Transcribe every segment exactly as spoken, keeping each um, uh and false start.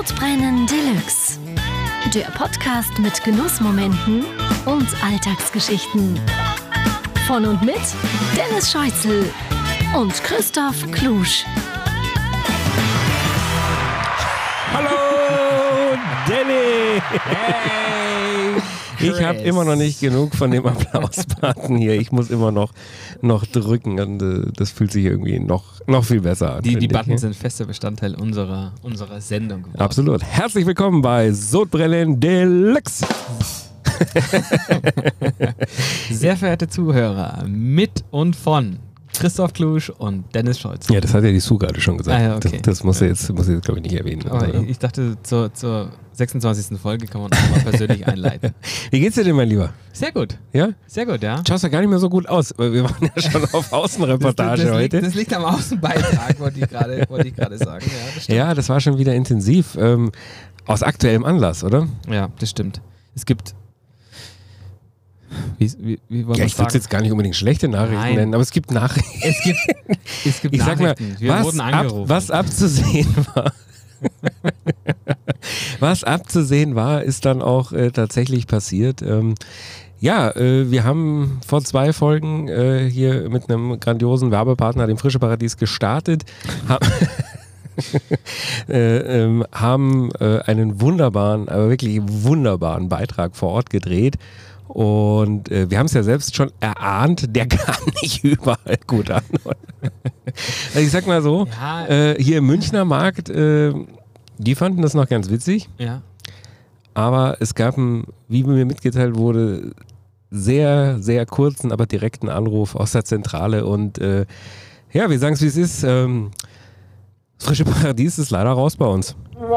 Sodbrennen Deluxe. Der Podcast mit Genussmomenten und Alltagsgeschichten. Von und mit Dennis Scheuzel und Christoph Klusch. Hallo, Danny! Hey! Ich habe immer noch nicht genug von dem Applausbutton hier. Ich muss immer noch, noch drücken und äh, das fühlt sich irgendwie noch, noch viel besser an. Die, die ich. Buttons sind fester Bestandteil unserer, unserer Sendung geworden. Absolut. Herzlich willkommen bei Sodbrennen Deluxe. Sehr verehrte Zuhörer, mit und von Christoph Klusch und Dennis Scholz. Ja, das hat ja die Sue gerade schon gesagt. Ah, ja, okay. Das, das muss ja. jetzt, muss ich jetzt glaube ich, nicht erwähnen. Aber oder? ich, ich dachte, zur, zur sechsundzwanzigsten Folge kann man auch mal persönlich einleiten. Wie geht's dir denn, mein Lieber? Sehr gut. Ja? Sehr gut, ja. Schaust ja gar nicht mehr so gut aus, weil wir waren ja schon auf Außenreportage das, das, das heute. Liegt, das liegt am Außenbeitrag, wollte ich gerade wollte ich gerade sagen. Ja das, ja, das war schon wieder intensiv. Ähm, aus aktuellem Anlass, oder? ja, das stimmt. Es gibt Wie, wie, wie wollen Ja, wir ich würde es sagen? jetzt gar nicht unbedingt schlechte Nachrichten Nein. nennen, aber es gibt Nachrichten. Es gibt, es gibt Ich sag mal, Nachrichten. Wir was, wurden ab, angerufen. was abzusehen war, was abzusehen war, ist dann auch äh, tatsächlich passiert. Ähm, ja, äh, wir haben vor zwei Folgen äh, hier mit einem grandiosen Werbepartner, dem Frische Paradies, gestartet. Ha- äh, ähm, haben äh, einen wunderbaren, aber wirklich wunderbaren Beitrag vor Ort gedreht. Und äh, wir haben es ja selbst schon erahnt, der kam nicht überall gut an. Also ich sag mal so, Ja. äh, hier im Münchner Markt, äh, die fanden das noch ganz witzig, Ja. aber es gab einen, wie mir mitgeteilt wurde, sehr, sehr kurzen, aber direkten Anruf aus der Zentrale und äh, ja, wir sagen es wie es ist, ähm, Frische Paradies ist leider raus bei uns.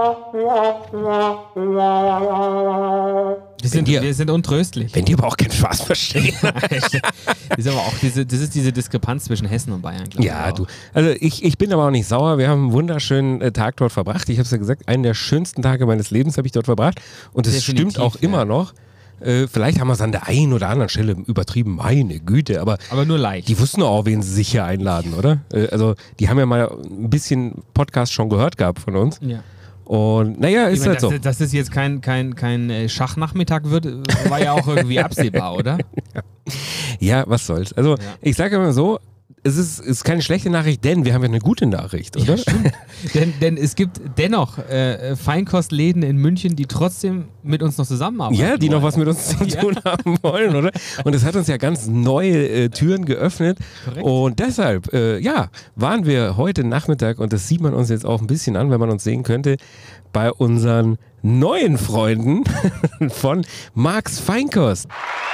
Wir sind, dir- wir sind untröstlich. Wenn die aber auch keinen Spaß verstehen. Das ist aber auch diese, das ist diese Diskrepanz zwischen Hessen und Bayern, glaube ich. Ja, auch. du. Also ich, ich bin aber auch nicht sauer. Wir haben einen wunderschönen äh, Tag dort verbracht. Ich habe es ja gesagt, einen der schönsten Tage meines Lebens habe ich dort verbracht. Und es Definitiv, stimmt auch ja. immer noch. Äh, vielleicht haben wir es an der einen oder anderen Stelle übertrieben. Meine Güte, aber Aber nur leicht. die wussten doch auch, wen sie sich hier einladen, oder? Äh, also die haben ja mal ein bisschen Podcast schon gehört gehabt von uns. ja. Und naja, Ich ist meine, halt so. dass, dass das jetzt kein, kein, kein äh, Schachnachmittag wird, äh, war ja auch irgendwie absehbar, oder? Ja, was soll's. Also Ja. ich sage immer so, es ist, ist keine schlechte Nachricht, denn wir haben ja eine gute Nachricht, oder? Ja, stimmt. denn, denn es gibt dennoch äh, Feinkostläden in München, die trotzdem mit uns noch zusammenarbeiten. Ja, die noch wollen. was mit uns zu Ja. tun haben wollen, oder? Und es hat uns ja ganz neue äh, Türen geöffnet. Korrekt. Und deshalb, äh, ja, waren wir heute Nachmittag, und das sieht man uns jetzt auch ein bisschen an, wenn man uns sehen könnte, bei unseren neuen Freunden von Marks Feinkost.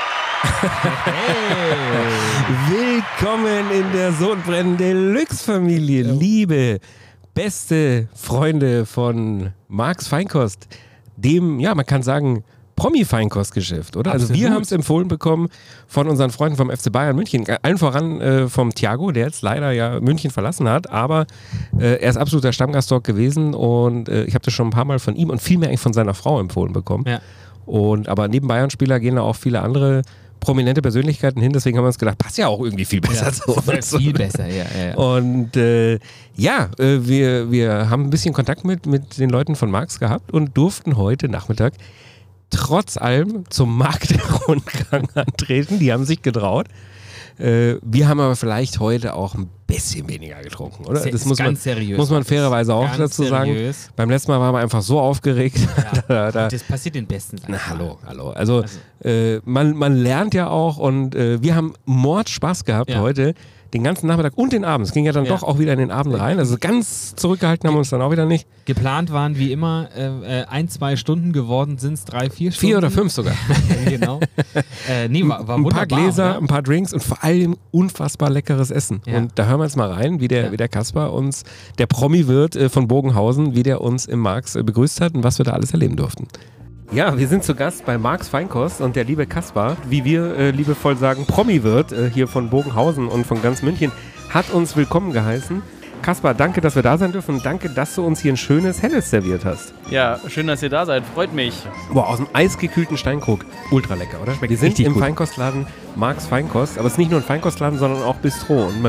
Willkommen in der Sodbrennen Deluxe Familie, liebe, beste Freunde von Marks Feinkost, dem, ja, man kann sagen, Promi-Feinkostgeschäft, oder? Also wir Absolut. haben es empfohlen bekommen von unseren Freunden vom F C Bayern München, allen voran äh, vom Thiago, der jetzt leider ja München verlassen hat, aber äh, er ist absoluter Stammgast dort gewesen und äh, ich habe das schon ein paar Mal von ihm und vielmehr eigentlich von seiner Frau empfohlen bekommen. Ja. Und aber neben Bayern-Spieler gehen da auch viele andere prominente Persönlichkeiten hin, deswegen haben wir uns gedacht, passt ja auch irgendwie viel besser Ja, so. das ist viel besser, ja. ja, ja. Und äh, ja, äh, wir, wir haben ein bisschen Kontakt mit, mit den Leuten von Marx gehabt und durften heute Nachmittag trotz allem zum Marktrundgang antreten. Die haben sich getraut. Äh, wir haben aber vielleicht heute auch ein bisschen weniger getrunken, oder? Sehr- Das ist muss man, ganz seriös. muss man fairerweise auch Ganz dazu sagen. seriös. Beim letzten Mal waren wir einfach so aufgeregt. da, da, Das passiert den Besten. sag ich na, mal. hallo, hallo. Also, Also- äh, man, man lernt ja auch und äh, wir haben Mordspaß gehabt Ja. heute, den ganzen Nachmittag und den Abend. Es ging ja dann Ja. doch auch wieder in den Abend rein. Also ganz zurückgehalten haben wir uns dann auch wieder nicht. Geplant waren wie immer äh, äh, ein, zwei Stunden, geworden sind es drei, vier Stunden. Vier oder fünf sogar. genau. Äh, nee, war, war ein wunderbar, paar Gläser, oder? ein paar Drinks und vor allem unfassbar leckeres Essen. Ja. Und da hören wir jetzt mal rein, wie der, Ja. wie der Kaspar uns, der Promi-Wirt äh, von Bogenhausen, wie der uns im Marx äh, begrüßt hat und was wir da alles erleben durften. Ja, wir sind zu Gast bei Marks Feinkost und der liebe Kaspar, wie wir äh, liebevoll sagen, Promi-Wirt äh, hier von Bogenhausen und von ganz München, hat uns willkommen geheißen. Kaspar, danke, dass wir da sein dürfen und danke, dass du uns hier ein schönes Helles serviert hast. Ja, schön, dass ihr da seid. Freut mich. Boah, aus dem eisgekühlten Steinkrug. Ultra lecker, oder? Schmeckt Wir sind richtig im gut. Feinkostladen Marks Feinkost, aber es ist nicht nur ein Feinkostladen, sondern auch Bistro und man wird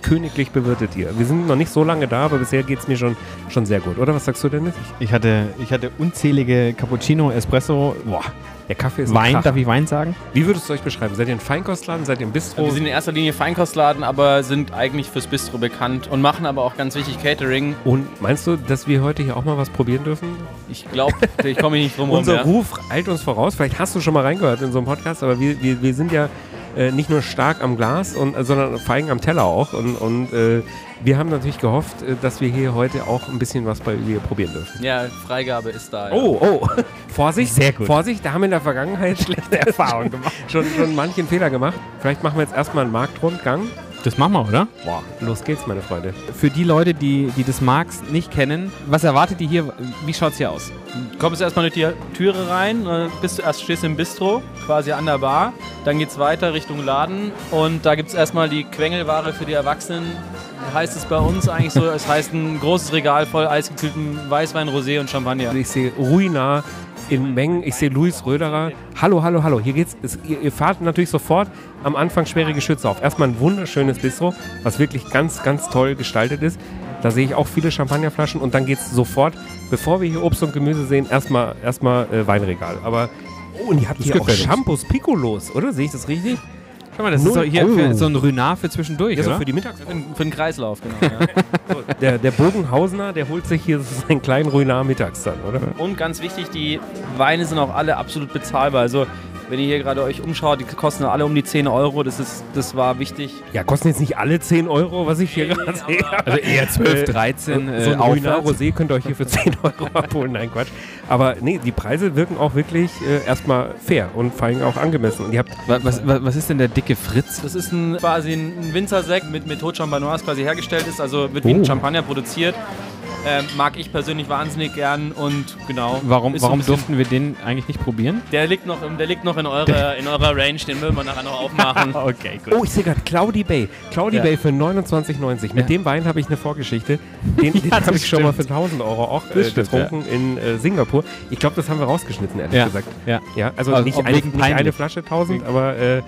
königlich bewirtet hier. Wir sind noch nicht so lange da, aber bisher geht es mir schon, schon sehr gut. Oder was sagst du, Dennis? Ich hatte, ich hatte unzählige Cappuccino, Espresso, boah, der Kaffee ist Wein, ein darf ich Wein sagen? Wie würdest du euch beschreiben? Seid ihr ein Feinkostladen? Seid ihr ein Bistro? Wir sind in erster Linie Feinkostladen, aber sind eigentlich fürs Bistro bekannt und machen aber auch ganz wichtig Catering. Und meinst du, dass wir heute hier auch mal was probieren dürfen? Ich glaube, ich komme nicht drum rum. Unser ja. Ruf eilt uns voraus. Vielleicht hast du schon mal reingehört in so einem Podcast, aber wir, wir, wir sind ja äh, nicht nur stark am Glas, und, äh, sondern feigen am Teller auch. Und, und äh, wir haben natürlich gehofft, äh, dass wir hier heute auch ein bisschen was bei dir probieren dürfen. Ja, Freigabe ist da. Ja. Oh, oh. Vorsicht, Sehr gut. Vorsicht, da haben wir in der Vergangenheit schlechte Erfahrungen gemacht. Schon, schon manchen Fehler gemacht. Vielleicht machen wir jetzt erstmal einen Marktrundgang. Das machen wir, oder? Boah, los geht's, meine Freunde. Für die Leute, die, die das Marx nicht kennen, was erwartet ihr hier? Wie schaut's hier aus? Du kommst erstmal durch die Türe rein, äh, bist du erst stehst im Bistro, quasi an der Bar. Dann geht's weiter Richtung Laden und da gibt's erstmal die Quengelware für die Erwachsenen. Heißt es bei uns eigentlich so, es heißt ein großes Regal voll eisgekühlten Weißwein, Rosé und Champagner. Ich sehe Ruinar in Mengen, ich sehe Luis Röderer. Hallo, hallo, hallo. Hier geht's. Es, ihr, ihr fahrt natürlich sofort am Anfang schwere Geschütze auf. Erstmal ein wunderschönes Bistro, was wirklich ganz, ganz toll gestaltet ist. Da sehe ich auch viele Champagnerflaschen und dann geht's sofort, bevor wir hier Obst und Gemüse sehen, erstmal erstmal äh, Weinregal. Aber oh, und ihr habt Das hier auch gefällt uns. Shampoos Piccolos, oder? Sehe ich das richtig? Schau mal, das Null- ist so, hier oh. für, so ein Ruinart für zwischendurch, Ja, so oder? für die Mittags. Für, den- für den Kreislauf, genau. Ja. So, der, der Bogenhausener, der holt sich hier seinen kleinen Ruinar mittags dann, oder? Und ganz wichtig, die Weine sind auch alle absolut bezahlbar. Also wenn ihr hier gerade euch umschaut, die kosten alle um die zehn Euro. Das, ist, das war wichtig. Ja, kosten jetzt nicht alle zehn Euro, was ich hier Nee, gerade nee, sehe. aber- Also eher zwölf, Äh, dreizehn so ein äh, Ruinar aufwärts. Rosé könnt ihr euch hier für zehn Euro abholen. Nein, Quatsch. Aber nee, die Preise wirken auch wirklich äh, erstmal fair und vor allem auch angemessen. Und ihr habt Was, was, was was ist denn der dicke Fritz? Das ist ein, quasi ein Winzersekt mit Methode Champenoise quasi hergestellt ist. Also wird wie Oh. ein Champagner produziert. Ähm, mag ich persönlich wahnsinnig gern und genau. Warum, ist so ein warum bisschen- durften wir den eigentlich nicht probieren? Der liegt noch, im- der liegt noch in, eurer, in eurer Range, den müssen wir nachher noch aufmachen. Okay, gut. Oh, ich sehe gerade Cloudy Bay. Cloudy Ja. Bay für neunundzwanzig neunzig. Mit Ja. dem Wein habe ich eine Vorgeschichte. Den, den das habe ich schon mal für stimmt. tausend Euro auch äh, Das stimmt, getrunken in äh, Singapur. Ich glaube, das haben wir rausgeschnitten, ehrlich Ja. gesagt. Ja. Ja, also, Also nicht, auch eine, wegen nicht eine peinlich. Flasche tausend, aber äh,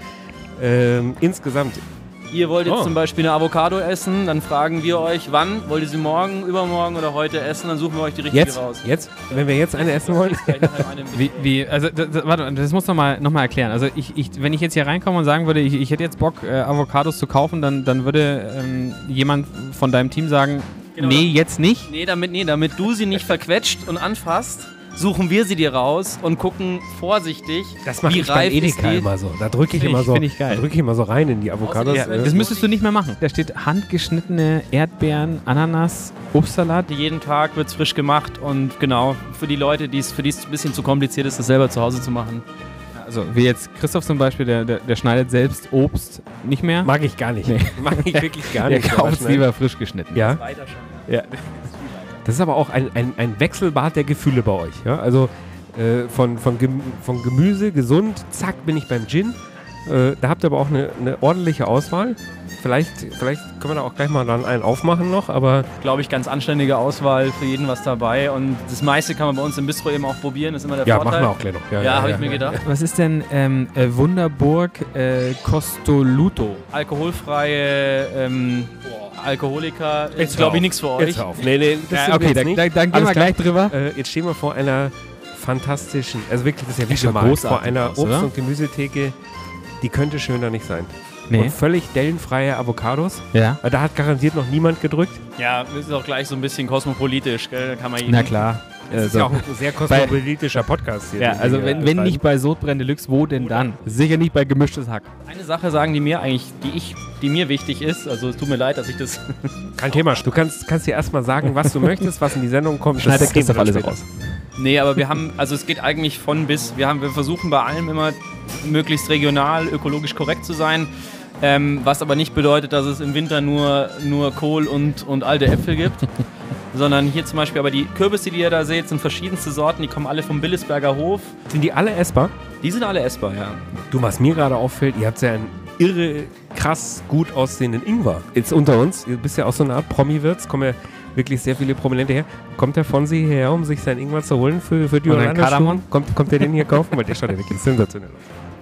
ähm, insgesamt. Ihr wollt jetzt Oh. zum Beispiel eine Avocado essen, dann fragen wir euch, wann? Wollt ihr sie morgen, übermorgen oder heute essen? Dann suchen wir euch die richtige Jetzt, raus. jetzt, wenn wir jetzt eine essen wollen. Vielleicht nachher eine- Wie, wie, also, das, das, warte, das muss noch mal, noch mal erklären. Also, ich, ich, wenn ich jetzt hier reinkomme und sagen würde, ich, ich hätte jetzt Bock, äh, Avocados zu kaufen, dann, dann würde ähm, jemand von deinem Team sagen, Genau. nee, jetzt nicht. Nee, damit, nee, damit du sie nicht verquetscht und anfasst, suchen wir sie dir raus und gucken vorsichtig, Das mache wie ich beim reif ist Edeka die. immer so. Da drücke ich Find immer ich- so, find ich geil. da drücke ich immer so rein in die Avocados. Ja, äh, Das müsstest du nicht mehr machen. Da steht handgeschnittene Erdbeeren, Ananas, Obstsalat. Jeden Tag wird es frisch gemacht und genau, für die Leute, die's, für die es ein bisschen zu kompliziert ist, das selber zu Hause zu machen. Also, wie jetzt Christoph zum Beispiel, der, der, der schneidet selbst Obst nicht mehr. mag ich gar nicht. Nee. Mag ich wirklich gar Der nicht. kauft es Aber schnell. lieber frisch geschnitten. Ja, Weiter schon. Ja. das ist aber auch ein, ein, ein Wechselbad der Gefühle bei euch. Ja? Also äh, von, von, Gem von Gemüse, gesund, zack, bin ich beim Gin. Äh, da habt ihr aber auch eine, eine ordentliche Auswahl. Vielleicht, vielleicht können wir da auch gleich mal dann einen aufmachen noch, aber Glaube ich, ganz anständige Auswahl, für jeden was dabei. Und das meiste kann man bei uns im Bistro eben auch probieren, das ist immer der ja, Vorteil. machen wir auch gleich noch. Ja, habe ich mir gedacht. Was ist denn ähm, äh, Wunderburg äh, Costoluto? Alkoholfreie ähm, Alkoholiker ist, Jetzt glaube hör ich, nichts für auf. euch. Jetzt hör auf. Nee, nee, das Ja, sind wir okay, jetzt dann, nicht. dann, dann gehen Alles wir klar. gleich drüber. Äh, jetzt stehen wir vor einer fantastischen, also wirklich, das ist ja wie Sieht schon gemalt, vor großartig einer aus, Obst- oder? und Gemüsetheke, die könnte schöner nicht sein. Nee. Und völlig dellenfreie Avocados. Ja. Weil Da hat garantiert noch niemand gedrückt. Ja, das ist auch gleich so ein bisschen kosmopolitisch, gell? Da kann man Na klar. Das ist ja auch ein sehr kosmopolitischer Podcast hier. Ja, den wir also hier wenn, wenn betreiben. nicht bei Sodbrennen Deluxe, wo denn dann? Sicher nicht bei gemischtes Hack. Eine Sache sagen, die mir eigentlich, die ich, die mir wichtig ist, also es tut mir leid, dass ich das Kein Thema. Du kannst, kannst dir erstmal sagen, was du möchtest, was in die Sendung kommt. Schneidet Das kriegen wir Christoph dann alles später. raus. Nee, aber wir haben, also es geht eigentlich von bis. Wir, haben, wir versuchen bei allem immer möglichst regional, ökologisch korrekt zu sein. Ähm, was aber nicht bedeutet, dass es im Winter nur, nur Kohl und, und alte Äpfel gibt. Sondern hier zum Beispiel, aber die Kürbisse, die ihr da seht, sind verschiedenste Sorten. Die kommen alle vom Billesberger Hof. Sind die alle essbar? Die sind alle essbar, ja. Du, was mir gerade auffällt, ihr habt ja einen irre, krass gut aussehenden Ingwer. Jetzt unter uns, du bist ja auch so eine Art Promi-Wirts, kommen ja wirklich sehr viele Prominente her. Kommt der Fonsi hierher, um sich seinen Ingwer zu holen für, für die Und ein Orlando Kardamom? Kommt, kommt der den hier kaufen? Weil der schaut ja wirklich sensationell aus.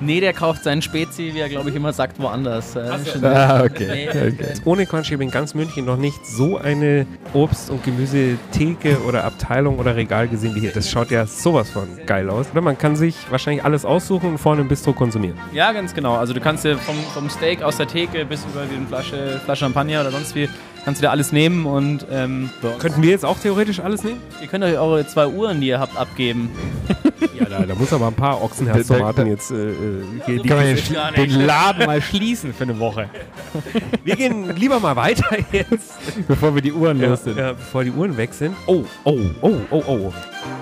Nee, der kauft seinen Spezi, wie er, glaube ich, immer sagt, woanders. Äh, schon- Ah, okay. Nee. okay. Ohne Quatsch, ich habe in ganz München noch nicht so eine Obst- und Gemüsetheke oder Abteilung oder Regal gesehen wie hier. Das schaut ja sowas von geil aus. Oder man kann sich wahrscheinlich alles aussuchen und vorne im Bistro konsumieren. Ja, ganz genau. Also du kannst dir vom, vom Steak aus der Theke bis über die Flasche, Flasche Champagner oder sonst wie, kannst du dir alles nehmen und ähm, Könnten wir jetzt auch theoretisch alles nehmen? ihr könnt euch eure zwei Uhren, die ihr habt, abgeben. Ja, da, da muss aber ein paar Ochsenherztomaten jetzt äh, äh, hier die Kann man Kiste- den, den Laden mal schließen für eine Woche, Wir gehen lieber mal weiter jetzt. bevor wir die Uhren Ja, los sind. ja, bevor die Uhren weg sind. Oh, oh, oh, oh, oh.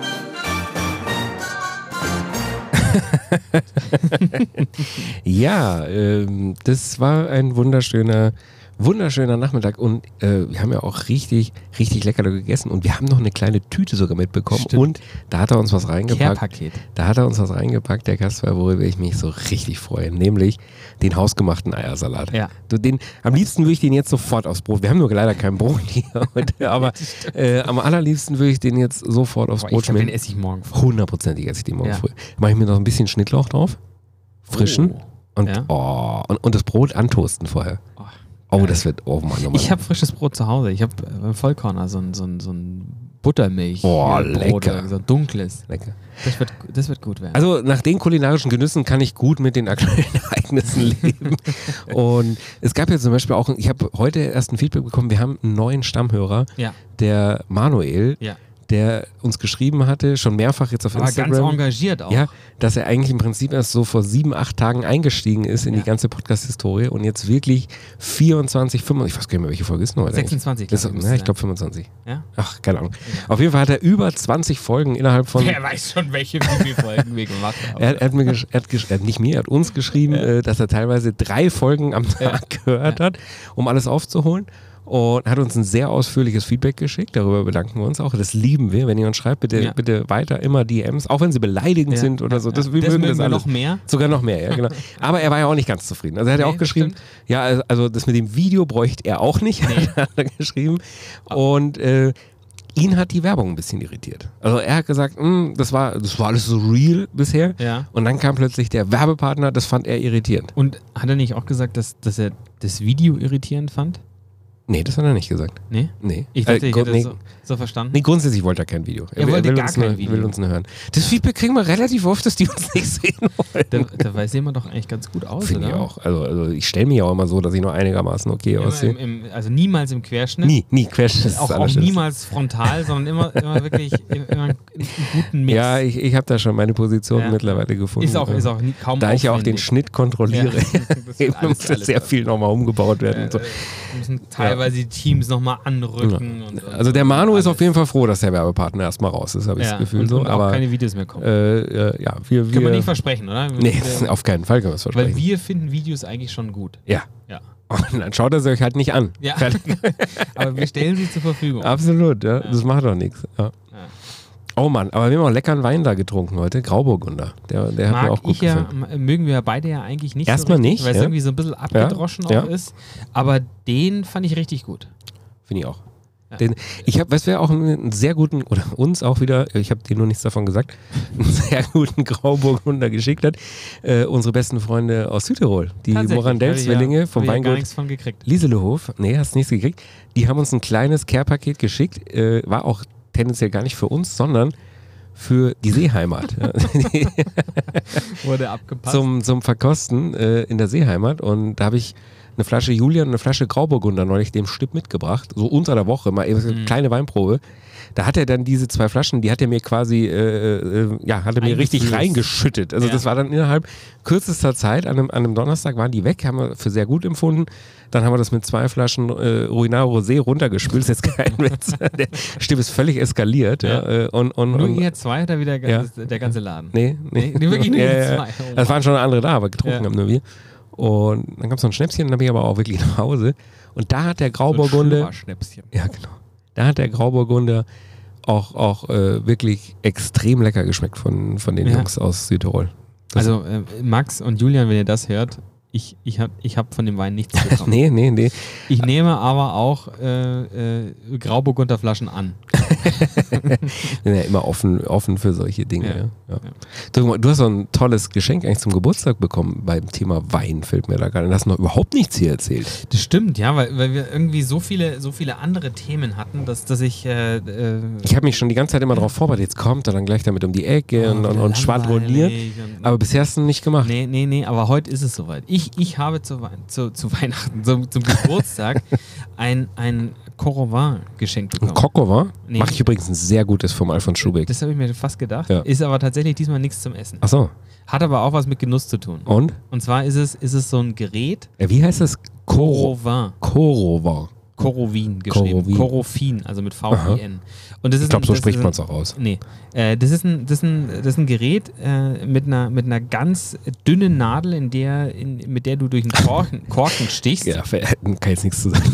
Ja, ähm, das war ein wunderschöner, wunderschöner Nachmittag und äh, wir haben ja auch richtig, richtig lecker gegessen und wir haben noch eine kleine Tüte sogar mitbekommen. Stimmt. Und da hat er uns was reingepackt. Care-Paket. Da hat er uns was reingepackt, der Kasper, worüber ich mich so richtig freue, nämlich den hausgemachten Eiersalat. Ja. Du, den, am liebsten würde ich den jetzt sofort aufs Brot. Wir haben nur leider kein Brot hier heute, aber äh, am allerliebsten würde ich den jetzt sofort aufs Boah, Brot ich glaube, den schmieren. esse ich morgen früh. Hundertprozentig esse ich den morgen Ja. früh. Mache ich mir noch ein bisschen Schnittlauch drauf, frischen Oh. und, Ja. oh, und, und das Brot antoasten vorher. Oh, Oh, geil. das wird, oh Mann, oh Mann. Ich habe frisches Brot zu Hause. Ich habe beim Vollkorner so ein, so ein, so ein Buttermilch. Boah, äh, Brot, lecker. So ein dunkles. Lecker. Das wird, das wird gut werden. Also nach den kulinarischen Genüssen kann ich gut mit den aktuellen Ereignissen leben. Und es gab ja zum Beispiel auch, ich habe heute erst ein Feedback bekommen, wir haben einen neuen Stammhörer, ja, der Manuel, ja. der uns geschrieben hatte, schon mehrfach jetzt auf Aber ganz Instagram. engagiert auch. Ja, dass er eigentlich im Prinzip erst so vor sieben, acht Tagen eingestiegen ist in Ja. die ganze Podcast-Historie und jetzt wirklich vierundzwanzig, fünfundzwanzig, ich weiß gar nicht mehr, welche Folge ist denn heute sechsundzwanzig, eigentlich? glaub ich, Das, müsste ja, ich sein. glaube fünfundzwanzig. Ja? Ach, keine Ahnung. Auf jeden Fall hat er über zwanzig Folgen innerhalb von... Wer weiß schon, welche wie viele Folgen wir gemacht haben. Er, er hat mir gesch er hat gesch er hat nicht mir, er hat uns geschrieben, äh, dass er teilweise drei Folgen am Tag gehört hat, um alles aufzuholen. Und hat uns ein sehr ausführliches Feedback geschickt. Darüber bedanken wir uns auch. Das lieben wir. Wenn ihr uns schreibt, bitte, Ja. bitte weiter immer D Ms, auch wenn sie beleidigend Ja. sind oder so. Das, wir Das mögen mögen das wir alles. noch mehr. Sogar noch mehr, ja, genau. Aber er war ja auch nicht ganz zufrieden. Also er hat ja Nee, auch geschrieben, das ja, also- also das mit dem Video bräuchte er auch nicht, hat er geschrieben. Und äh, ihn hat die Werbung ein bisschen irritiert. Also er hat gesagt, "Hm, das war, das war alles so real bisher. Ja. Und dann kam plötzlich der Werbepartner, das fand er irritierend. Und hat er nicht auch gesagt, dass, dass er das Video irritierend fand? Nee, das hat er nicht gesagt. Nee? Nee. Ich dachte, Äh, ich Grund- hätte nee, das so, so verstanden. nee, grundsätzlich wollte er kein Video. Er wollte will gar uns kein nur, Video. will uns nur hören. Das Feedback kriegen wir relativ oft, dass die uns nicht sehen wollen. Da, da weiß jemand doch eigentlich ganz gut aus, Finde ich oder? auch. Also, also ich stelle mich auch immer so, dass ich noch einigermaßen okay Immer aussehe. im, im, also niemals im Querschnitt. Nie, nie, Quatsch. Das ist Auch, das auch Allerschlimmste. niemals frontal, sondern immer, immer wirklich im- immer einen guten Mix. Ja, ich, ich habe da schon meine Position Ja. mittlerweile gefunden. ist auch, ist auch nie, kaum Da ich ja auch den aufwendig. Schnitt kontrolliere, Ja. Das wird alles- muss alles- sehr viel nochmal umgebaut werden. und so. Äh, müssen teilweise die Teams nochmal anrücken. Und, und Also der Manu ist auf jeden Fall froh, dass der Werbepartner erstmal raus ist, habe ich ja, das Gefühl und, so. und auch Aber keine Videos mehr kommen. äh, äh, ja, wir, wir Können wir nicht versprechen, oder? Nee, Wir- auf keinen Fall können wir es weil versprechen. wir finden Videos eigentlich schon gut. Ja. Ja. Und dann schaut er sie euch halt nicht an. Ja. Fertig. Aber wir stellen sie zur Verfügung. Absolut, ja. Das macht doch nichts. Ja. Ja. Oh Mann, aber wir haben auch leckeren Wein da getrunken heute. Grauburgunder. Der, der hat mir Mag auch gut ich ja, gefallen. m- mögen wir ja beide ja eigentlich nicht Erstmal so richtig, nicht, weil es ja. irgendwie so ein bisschen abgedroschen Ja, auch ja. ist. Aber den fand ich richtig gut. Finde ich auch. Ja. Den, ich habe, was wir auch einen sehr guten, oder uns auch wieder, ich habe dir nur nichts davon gesagt, einen sehr guten Grauburgunder geschickt hat. Äh, unsere besten Freunde aus Südtirol, die Tatsächlich, Morandell-Zwillinge hab ich ja- vom hab ich ja gar Weingut nichts von gekriegt. Lieselohof. Nee, hast nichts gekriegt. Die haben uns ein kleines Care-Paket geschickt. Äh, war auch tendenziell gar nicht für uns, sondern für die Seeheimat. Ja. Wurde abgepasst. zum, zum Verkosten äh, in der Seeheimat. Und da habe ich eine Flasche Julian und eine Flasche Grauburgunder neulich dem Stipp mitgebracht. So unter der Woche, mal eben so eine Mhm. kleine Weinprobe. Da hat er dann diese zwei Flaschen, die hat er mir quasi, äh, äh, ja, hat er mir richtig Eingeflößt. reingeschüttet. Also Ja. das war dann innerhalb kürzester Zeit, an einem, an einem Donnerstag waren die weg, haben wir für sehr gut empfunden. Dann haben wir das mit zwei Flaschen äh, Ruinaro Rosé runtergespült. Das ist jetzt kein Witz. Der Stipp ist völlig eskaliert. Ja. Ja. Äh, und, und, nur und, ihr zwei oder wieder Ja. ganz, der ganze Laden? Nee, nee. Nee, nee, wirklich nur Ja, ihr ja, ja. zwei. Oh Es Mann. waren schon andere da, aber getrunken Ja. haben nur wir. Und dann gab es noch ein Schnäpschen, dann bin ich aber auch wirklich nach Hause. Und da hat der So ein Grauburgunder, Schlummerschnäpschen. ja genau, da hat der Grauburgunder auch, auch äh, wirklich extrem lecker geschmeckt von, von den Ja. Jungs aus Südtirol. Das- Also äh, Max und Julian, wenn ihr das hört, ich, ich habe ich hab von dem Wein nichts bekommen. Nee, nee, nee. Ich nehme aber auch äh, äh, Grauburgunderflaschen an. bin ja immer offen, offen für solche Dinge. Ja. Ja. Ja. Du, du hast so ein tolles Geschenk eigentlich zum Geburtstag bekommen beim Thema Wein, fällt mir da gerade. Du hast noch überhaupt nichts hier erzählt. Das stimmt, ja, weil, weil wir irgendwie so viele, so viele andere Themen hatten, dass, dass ich... Äh, äh, Ich habe mich schon die ganze Zeit immer darauf vorbereitet, jetzt kommt er dann gleich damit um die Ecke oh, und, und, wieder und schwadroniert. und- Aber bisher hast du nicht gemacht. Nee, nee, nee, aber heute ist es soweit. Ich, ich habe zu, Wei- zu, zu Weihnachten, zum, zum Geburtstag, ein, ein Corovin geschenkt bekommen. Ein Coco war? Nee. Mache ich übrigens ein sehr gutes vom Alfons Schubeck. Das habe ich mir fast gedacht. Ja. Ist aber tatsächlich diesmal nichts zum Essen. Achso. Hat aber auch was mit Genuss zu tun. Und? Und zwar ist es, ist es so ein Gerät, Ja, wie heißt das? Coro. Corovin. Corovin. Corovin geschrieben. Corovin. Corofin, also mit V I N. Und das ist Ich glaube, ein- so das spricht ist man ein- es auch aus. Nee, äh, das, ist ein, das, ist ein, das ist ein Gerät äh, mit, einer, mit einer ganz dünnen Nadel, in der, in, mit der du durch einen Korken, Korken stichst. Ja, kann jetzt nichts zu sagen.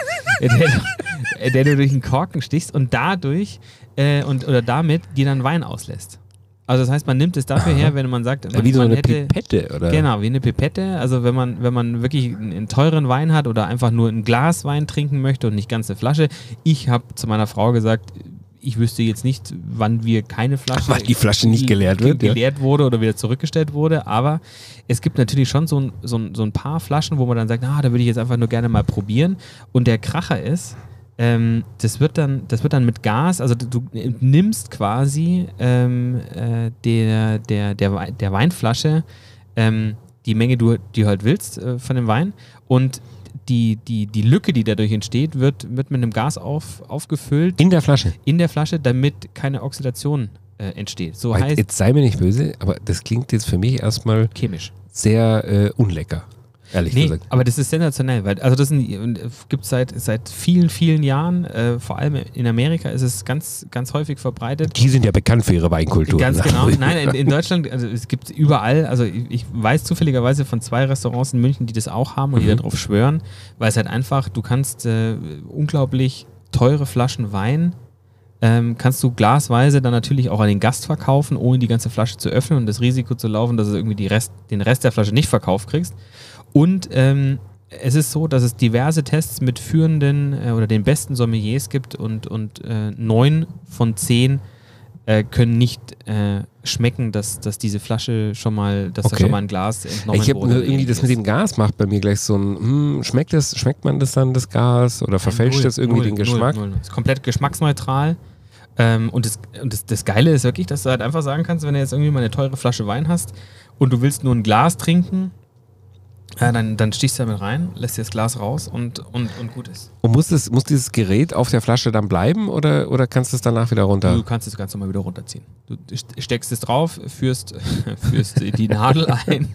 in der, du- der du durch einen Korken stichst und dadurch äh, und, oder damit dir dann Wein auslässt. Also das heißt, man nimmt es dafür her, wenn man sagt, man, Wie so man eine hätte... Pipette, oder? Genau, wie eine Pipette. Also wenn man, wenn man wirklich einen, einen teuren Wein hat oder einfach nur ein Glas Wein trinken möchte und nicht ganze Flasche. Ich habe zu meiner Frau gesagt, ich wüsste jetzt nicht, wann wir keine Flasche... Weil die Flasche nicht geleert wird, ja. Geleert wurde oder wieder zurückgestellt wurde. Aber es gibt natürlich schon so ein, so ein, so ein paar Flaschen, wo man dann sagt, ah, da würde ich jetzt einfach nur gerne mal probieren. Und der Kracher ist... Ähm, das wird dann, das wird dann mit Gas, also du, du nimmst quasi ähm, äh, der, der, der, Wei- der Weinflasche ähm, die Menge, du, die du halt willst äh, von dem Wein und die, die, die Lücke, die dadurch entsteht, wird, wird mit einem Gas auf, aufgefüllt In der Flasche. in der Flasche, damit keine Oxidation äh, entsteht. So Weil, heißt jetzt sei mir nicht böse, aber das klingt jetzt für mich erstmal chemisch. sehr äh, unlecker. Ehrlich Nee, gesagt. aber das ist sensationell, weil also das gibt es seit, seit vielen, vielen Jahren, äh, vor allem in Amerika ist es ganz, ganz häufig verbreitet. Die sind ja bekannt für ihre Weinkultur. Ganz genau. Nein, in, in Deutschland, also es gibt überall, also ich, ich weiß zufälligerweise von zwei Restaurants in München, die das auch haben und die Mhm. darauf schwören, weil es halt einfach, du kannst äh, unglaublich teure Flaschen Wein, ähm, kannst du glasweise dann natürlich auch an den Gast verkaufen, ohne die ganze Flasche zu öffnen und das Risiko zu laufen, dass du irgendwie die Rest, den Rest der Flasche nicht verkauft kriegst. Und ähm, es ist so, dass es diverse Tests mit führenden äh, oder den besten Sommeliers gibt und, und äh, neun von zehn äh, können nicht äh, schmecken, dass, dass diese Flasche schon mal, dass da Okay. schon mal ein Glas entnommen Ich habe wurde. nur irgendwie das mit dem Gas macht bei mir gleich so ein, hm, schmeckt das, schmeckt man das dann, das Gas? Oder verfälscht Null, das irgendwie null, den Geschmack? Null, null. Ist komplett geschmacksneutral. Ähm, und das, und das, das Geile ist wirklich, dass du halt einfach sagen kannst, wenn du jetzt irgendwie mal eine teure Flasche Wein hast und du willst nur ein Glas trinken, ja, dann, dann stichst du damit rein, lässt dir das Glas raus und, und, und gut ist. Und muss, das, muss dieses Gerät auf der Flasche dann bleiben oder, oder kannst du es danach wieder runter? Du kannst es ganz normal wieder runterziehen. Du st- steckst es drauf, führst, führst die Nadel ein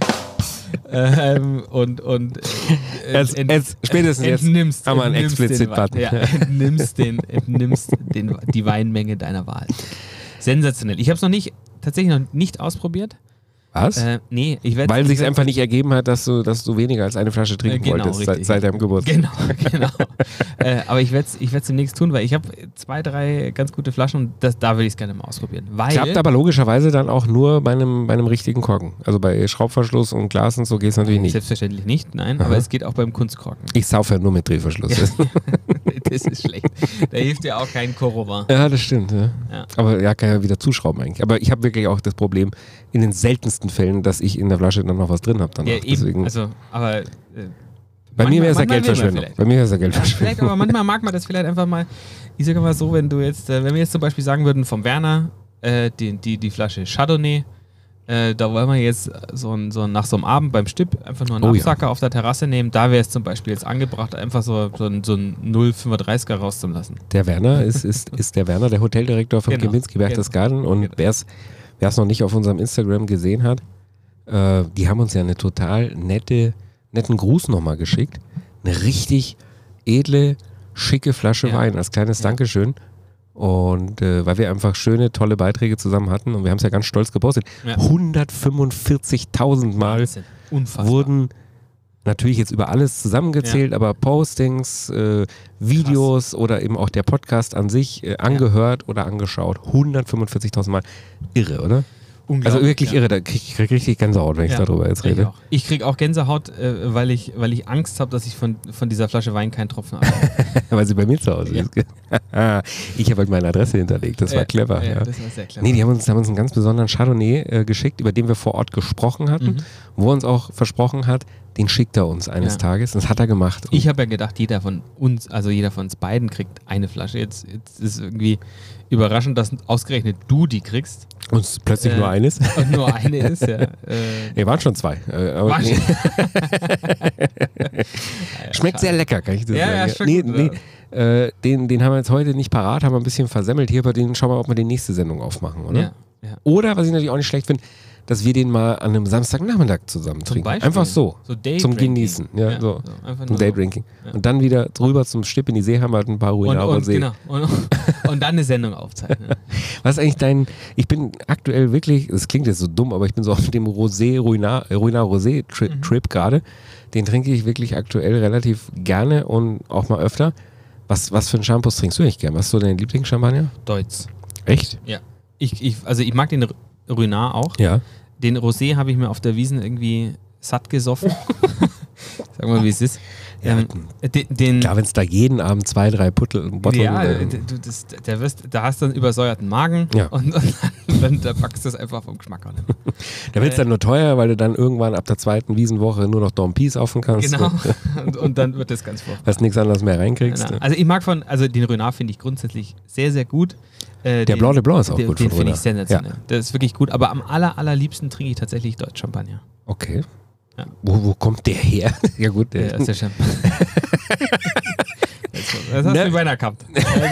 ähm, und, und äh, Jetzt- jetzt, spätestens jetzt entnimmst, haben wir einen entnimmst den Explicit-Button. Wein. Ja, entnimmst, den, entnimmst den, die Weinmenge deiner Wahl. Sensationell. Ich habe es noch nicht, tatsächlich noch nicht ausprobiert. Was? Äh, nee, ich werde Weil sich einfach nicht ergeben hat, dass du, dass du weniger als eine Flasche trinken Äh, genau, wolltest seit, richtig. seit deinem Geburtstag. Genau, genau. äh, aber ich werde es ich werd's demnächst tun, weil ich habe zwei, drei ganz gute Flaschen und das, da will ich es gerne mal ausprobieren. Weil, Klappt aber logischerweise dann auch nur bei einem, bei einem richtigen Korken. Also bei Schraubverschluss und Glas und so geht es natürlich nicht. Selbstverständlich nicht, nein, Aha. aber es geht auch beim Kunstkorken. Ich saufe ja nur mit Drehverschluss. Ja, Das ist schlecht. Da hilft ja auch kein Corovin. das stimmt. Ja. Ja. Aber ja, kann ja wieder zuschrauben eigentlich. Aber ich habe wirklich auch das Problem, in den seltensten Fällen, dass ich in der Flasche dann noch was drin habe. Ja, eben. Deswegen, Also, aber. Äh, bei mir wäre es ja manchmal will man Geldverschwendung. vielleicht. Bei mir wäre es ja Ja, vielleicht, Geldverschwendung. aber manchmal mag man das vielleicht einfach mal. Ich sage mal so, wenn du jetzt, äh, wenn wir jetzt zum Beispiel sagen würden, vom Werner, äh, die, die, die Flasche Chardonnay, äh, da wollen wir jetzt so, ein, so nach so einem Abend beim Stipp einfach nur einen Oh ja. Absacker auf der Terrasse nehmen. Da wäre es zum Beispiel jetzt angebracht, einfach so, so ein, so ein null Komma fünfunddreißiger rauszulassen. Der Werner ist, ist, ist der Werner, der Hoteldirektor vom Genau. Kempinski Berchtesgaden. Und Genau. wer es noch nicht auf unserem Instagram gesehen hat, äh, die haben uns ja eine total nette, netten Gruß nochmal geschickt. Eine richtig edle, schicke Flasche Ja. Wein als kleines Ja. Dankeschön. Und äh, weil wir einfach schöne, tolle Beiträge zusammen hatten und wir haben es ja ganz stolz gepostet. Ja. hundertfünfundvierzigtausend Mal Wahnsinn. Unfassbar. wurden natürlich jetzt über alles zusammengezählt, aber Postings, äh, Videos oder eben auch der Podcast an sich äh, angehört oder angeschaut. hundertfünfundvierzigtausend Mal. Irre, oder? Unglaublich, Also wirklich ja. irre, da krieg ich krieg richtig Gänsehaut, wenn ich Ja, darüber jetzt Ich rede. auch. Ich krieg auch Gänsehaut, äh, weil, ich, weil ich Angst habe, dass ich von, von dieser Flasche Wein keinen Tropfen habe. Weil sie bei mir zu Hause Ja. ist. Ich habe halt meine Adresse hinterlegt, das war Ja, clever. Ja, Ja. das war sehr clever. Nee, die haben uns, haben uns einen ganz besonderen Chardonnay äh, geschickt, über den wir vor Ort gesprochen hatten, Mhm. wo er uns auch versprochen hat, den schickt er uns eines Ja. Tages. Und das hat er gemacht. Und Ich habe ja gedacht, jeder von uns, also jeder von uns beiden kriegt eine Flasche. Jetzt, jetzt ist irgendwie überraschend, dass ausgerechnet du die kriegst uns plötzlich äh, nur eines. und nur eine ist. Ja. Äh, Nee, waren schon zwei. Äh, aber War nee. schon- Schmeckt sehr lecker, kann ich dir Ja, sagen. ja, schmeckt nee, gut, nee, äh, den, den haben wir jetzt heute nicht parat, haben wir ein bisschen versemmelt. Hier bei denen schauen wir, ob wir die nächste Sendung aufmachen, oder? ja, ja. Oder, was ich natürlich auch nicht schlecht finde, dass wir den mal an einem Samstagnachmittag zusammen Zum trinken. Beispiel. Einfach so. So Day Zum Drinking. Genießen. Ja, so. einfach Zum nur Daydrinking. Ja. Und dann wieder drüber zum Stipp in die See haben wir halt ein paar So. Und, Ruiner und, See. genau. und, und dann eine Sendung aufzeichnen. Was ist eigentlich dein, ich bin aktuell wirklich, das klingt jetzt so dumm, aber ich bin so auf dem Rosé, Ruinar, Ruinar Rosé Tri Mhm. Trip gerade. Den trinke ich wirklich aktuell relativ gerne und auch mal öfter. Was, was für einen Shampoos trinkst du eigentlich gern? Was ist so dein Lieblingschampagner? Deutz. Echt? Ja. Ich, ich, also ich mag den R- Ruinar auch. Ja. Den Rosé habe ich mir auf der Wiesn irgendwie satt gesoffen. Sag mal, wie es ist. Ja, ähm, den, den, Klar, wenn es da jeden Abend zwei, drei Puttel Bottle, ja, äh, d- du, das, der wirst, da hast du einen übersäuerten Magen Ja. und, und dann, dann da packst du es einfach vom Geschmack an. da wird es dann nur teuer, weil du dann irgendwann ab der zweiten Wiesenwoche nur noch Dom Peace saufen kannst. Genau. Ne? Und, und dann wird das ganz furchtbar. Weil du nichts anderes mehr reinkriegst. Genau. Ne? Also ich mag von, also den Ruinar finde ich grundsätzlich sehr, sehr gut. Äh, Der den, Blanc de Blanc ist auch den, gut Den von finde Ruinar. ich sensationell. Der ist wirklich gut. Aber am aller, allerliebsten trinke ich tatsächlich Deutsch Champagner. Okay. Ja. Wo, wo kommt der her? Ja gut, der Der ist ja schon. Das hast Ne? du beinahe gehabt.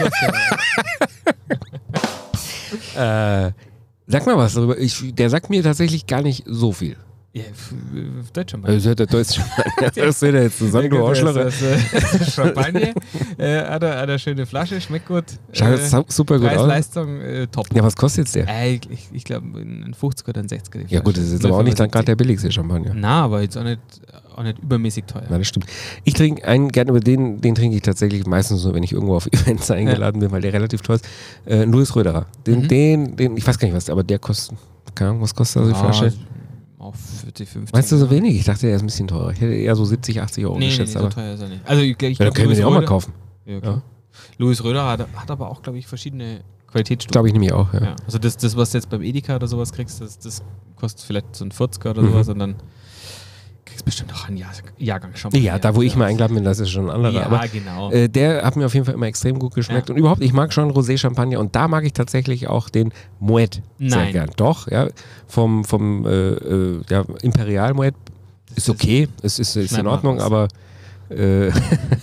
Äh, sag mal was darüber. Ich, der sagt mir tatsächlich gar nicht so viel. Ja, f- f- Deutsch Champagner. Also der Deutsch, das wird er jetzt zusammen, du Arschlocher. Das, das, das Champagner. äh, hat, er, hat er schöne Flasche, schmeckt gut. Schaut Äh, jetzt super gut aus. Preis-Leistung, äh, top. Ja, was kostet jetzt der? Äh, ich ich, ich glaube, ein fünfziger oder ein sechziger. die Ja gut, das ist jetzt Flasche. aber auch nicht dann gerade der null Komma billigste Champagner. fünfundsiebzig. Na, aber jetzt auch nicht, auch nicht übermäßig teuer. Na, das stimmt. Ich trinke einen gerne, aber den, den trinke ich tatsächlich meistens nur, wenn ich irgendwo auf Events eingeladen bin, weil der relativ teuer ist. Äh, Louis Röderer. Den, Mhm. den, den, ich weiß gar nicht was, aber der kostet, keine Ahnung, was kostet also die Flasche? Ah, auch vierzig, fünfzig. Meinst du so wenig? Ich dachte, der ist ein bisschen teurer. Ich hätte eher so siebzig, achtzig Euro Nee, nee, nee, geschätzt. so aber teuer ist er nicht. Also ich, ich ja, dann glaube, können wir den auch mal Röder- kaufen. Ja, klar. Louis Röder hat, hat aber auch, glaube ich, verschiedene Qualitätsstufen. Glaube ich nämlich auch, ja. Ja. Also das, das, was du jetzt beim Edeka oder sowas kriegst, das, das kostet vielleicht so ein vierziger oder Mhm. sowas und dann kriegst du bestimmt auch einen Jahr, Jahrgang Champagner. Ja, da wo ich mal eingeladen bin, das ist schon ein anderer. Ja, aber genau. äh, der hat mir auf jeden Fall immer extrem gut geschmeckt. Ja. Und überhaupt, ich mag schon Rosé-Champagner und da mag ich tatsächlich auch den Moet sehr Nein. gern. Doch, ja. Vom, vom äh, äh, ja, Imperial Moet ist okay, es ist, ist in Schneid mal Ordnung, raus. aber äh,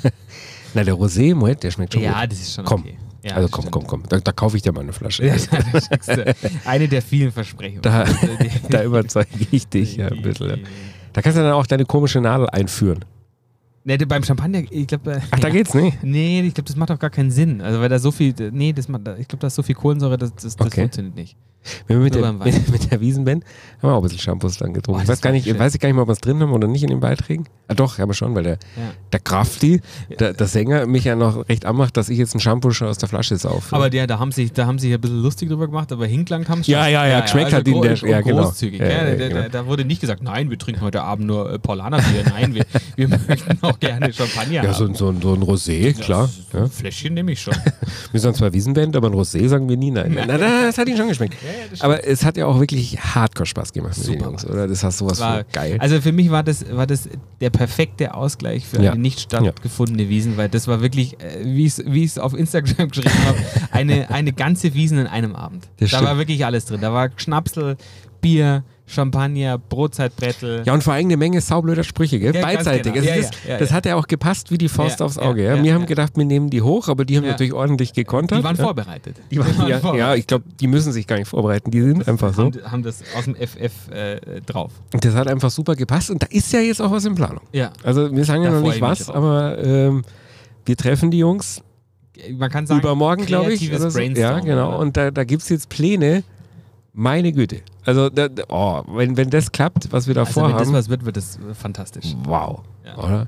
na, der Rosé Moet, der schmeckt schon ja, gut. das ist schon Komm. okay. Ja, Also das komm, stimmt. komm, komm, da, da kaufe ich dir mal eine Flasche. Ja, da schickst du eine der vielen Versprechungen. Da, Die- da überzeuge ich dich ja ein bisschen. Ja. Da kannst du dann auch deine komische Nadel einführen. Nee, beim Champagner, ich glaube. Ach, da geht's nicht? Nee, ich glaube, das macht auch gar keinen Sinn. Also, weil da so viel. Nee, das macht, ich glaube, da ist so viel Kohlensäure, das, das, das Okay. funktioniert nicht. Wenn wir mit Nur der, beim Wein. mit, mit der Wiesenband haben wir auch ein bisschen Shampoos dann getrunken. Oh, ich das weiß gar war nicht, schön. weiß ich gar nicht mal, ob wir es drin haben oder nicht in den Beiträgen. Ah doch, haben wir schon, weil der, Ja. der Krafti, der, der Sänger, mich ja noch recht anmacht, dass ich jetzt ein Shampoo schon aus der Flasche saufe. Aber der, da haben sich, da haben sich ein bisschen lustig drüber gemacht, aber hingelangt haben sie Ja, ja, ja, geschmeckt hat ihn gro- der- ja, genau. großzügig. Ja, Ja, ja, der, der, genau. der, da wurde nicht gesagt, nein, wir trinken heute Abend nur äh, Paulaner-Bier. Nein, wir, wir möchten auch gerne Champagner ja, so, haben. ein- so, ein- so ein Rosé, klar. So Ja. ein Fläschchen nehme ich schon. Wir sind zwar Wiesenband, aber ein Rosé sagen wir nie nein. Na, na, das hat ihn schon geschmeckt. Ja, ja, das stimmt. Aber es hat ja auch wirklich hardcore Spaß gemacht mit den Super Jungs, war's. oder? Das hast sowas War, von geil. Also für mich war das, war das der perfekte Ausgleich für Ja. eine nicht stattgefundene Wiesn, weil das war wirklich, äh, wie ich es auf Instagram geschrieben habe, eine, eine ganze Wiesn in einem Abend. Das Da stimmt. war wirklich alles drin. Da war Schnapsel, Bier, Champagner, Brotzeitbrettel. Ja, und vor allem eine Menge saublöder Sprüche, gell? Ja, ganz Beidseitig. genau. Also Ja, das ja, ja, das ja. hat ja auch gepasst wie die Faust Ja, aufs ja, Auge. Ja, ja, wir ja. haben gedacht, wir nehmen die hoch, aber die haben Ja. natürlich ordentlich gekontert. Die waren ja. vorbereitet. Die waren, ja, ja, vorbereitet. ich glaube, die müssen sich gar nicht vorbereiten. Die sind einfach so. Haben, haben das aus dem F F äh, drauf. Und das hat einfach super gepasst. Und da ist ja jetzt auch was in Planung. Ja. Also wir sagen ja Da noch freu nicht ich mich was, drauf. aber ähm, wir treffen die Jungs Man kann sagen, übermorgen, glaube ich. kreatives Oder so. Ja, Brainstorming, genau. oder? Und da, da gibt es jetzt Pläne. Meine Güte. Also, da, da- oh, wenn, wenn das klappt, was wir da Also wenn das vorhaben. was wird, wird das äh, fantastisch. Wow. Ja. Oder?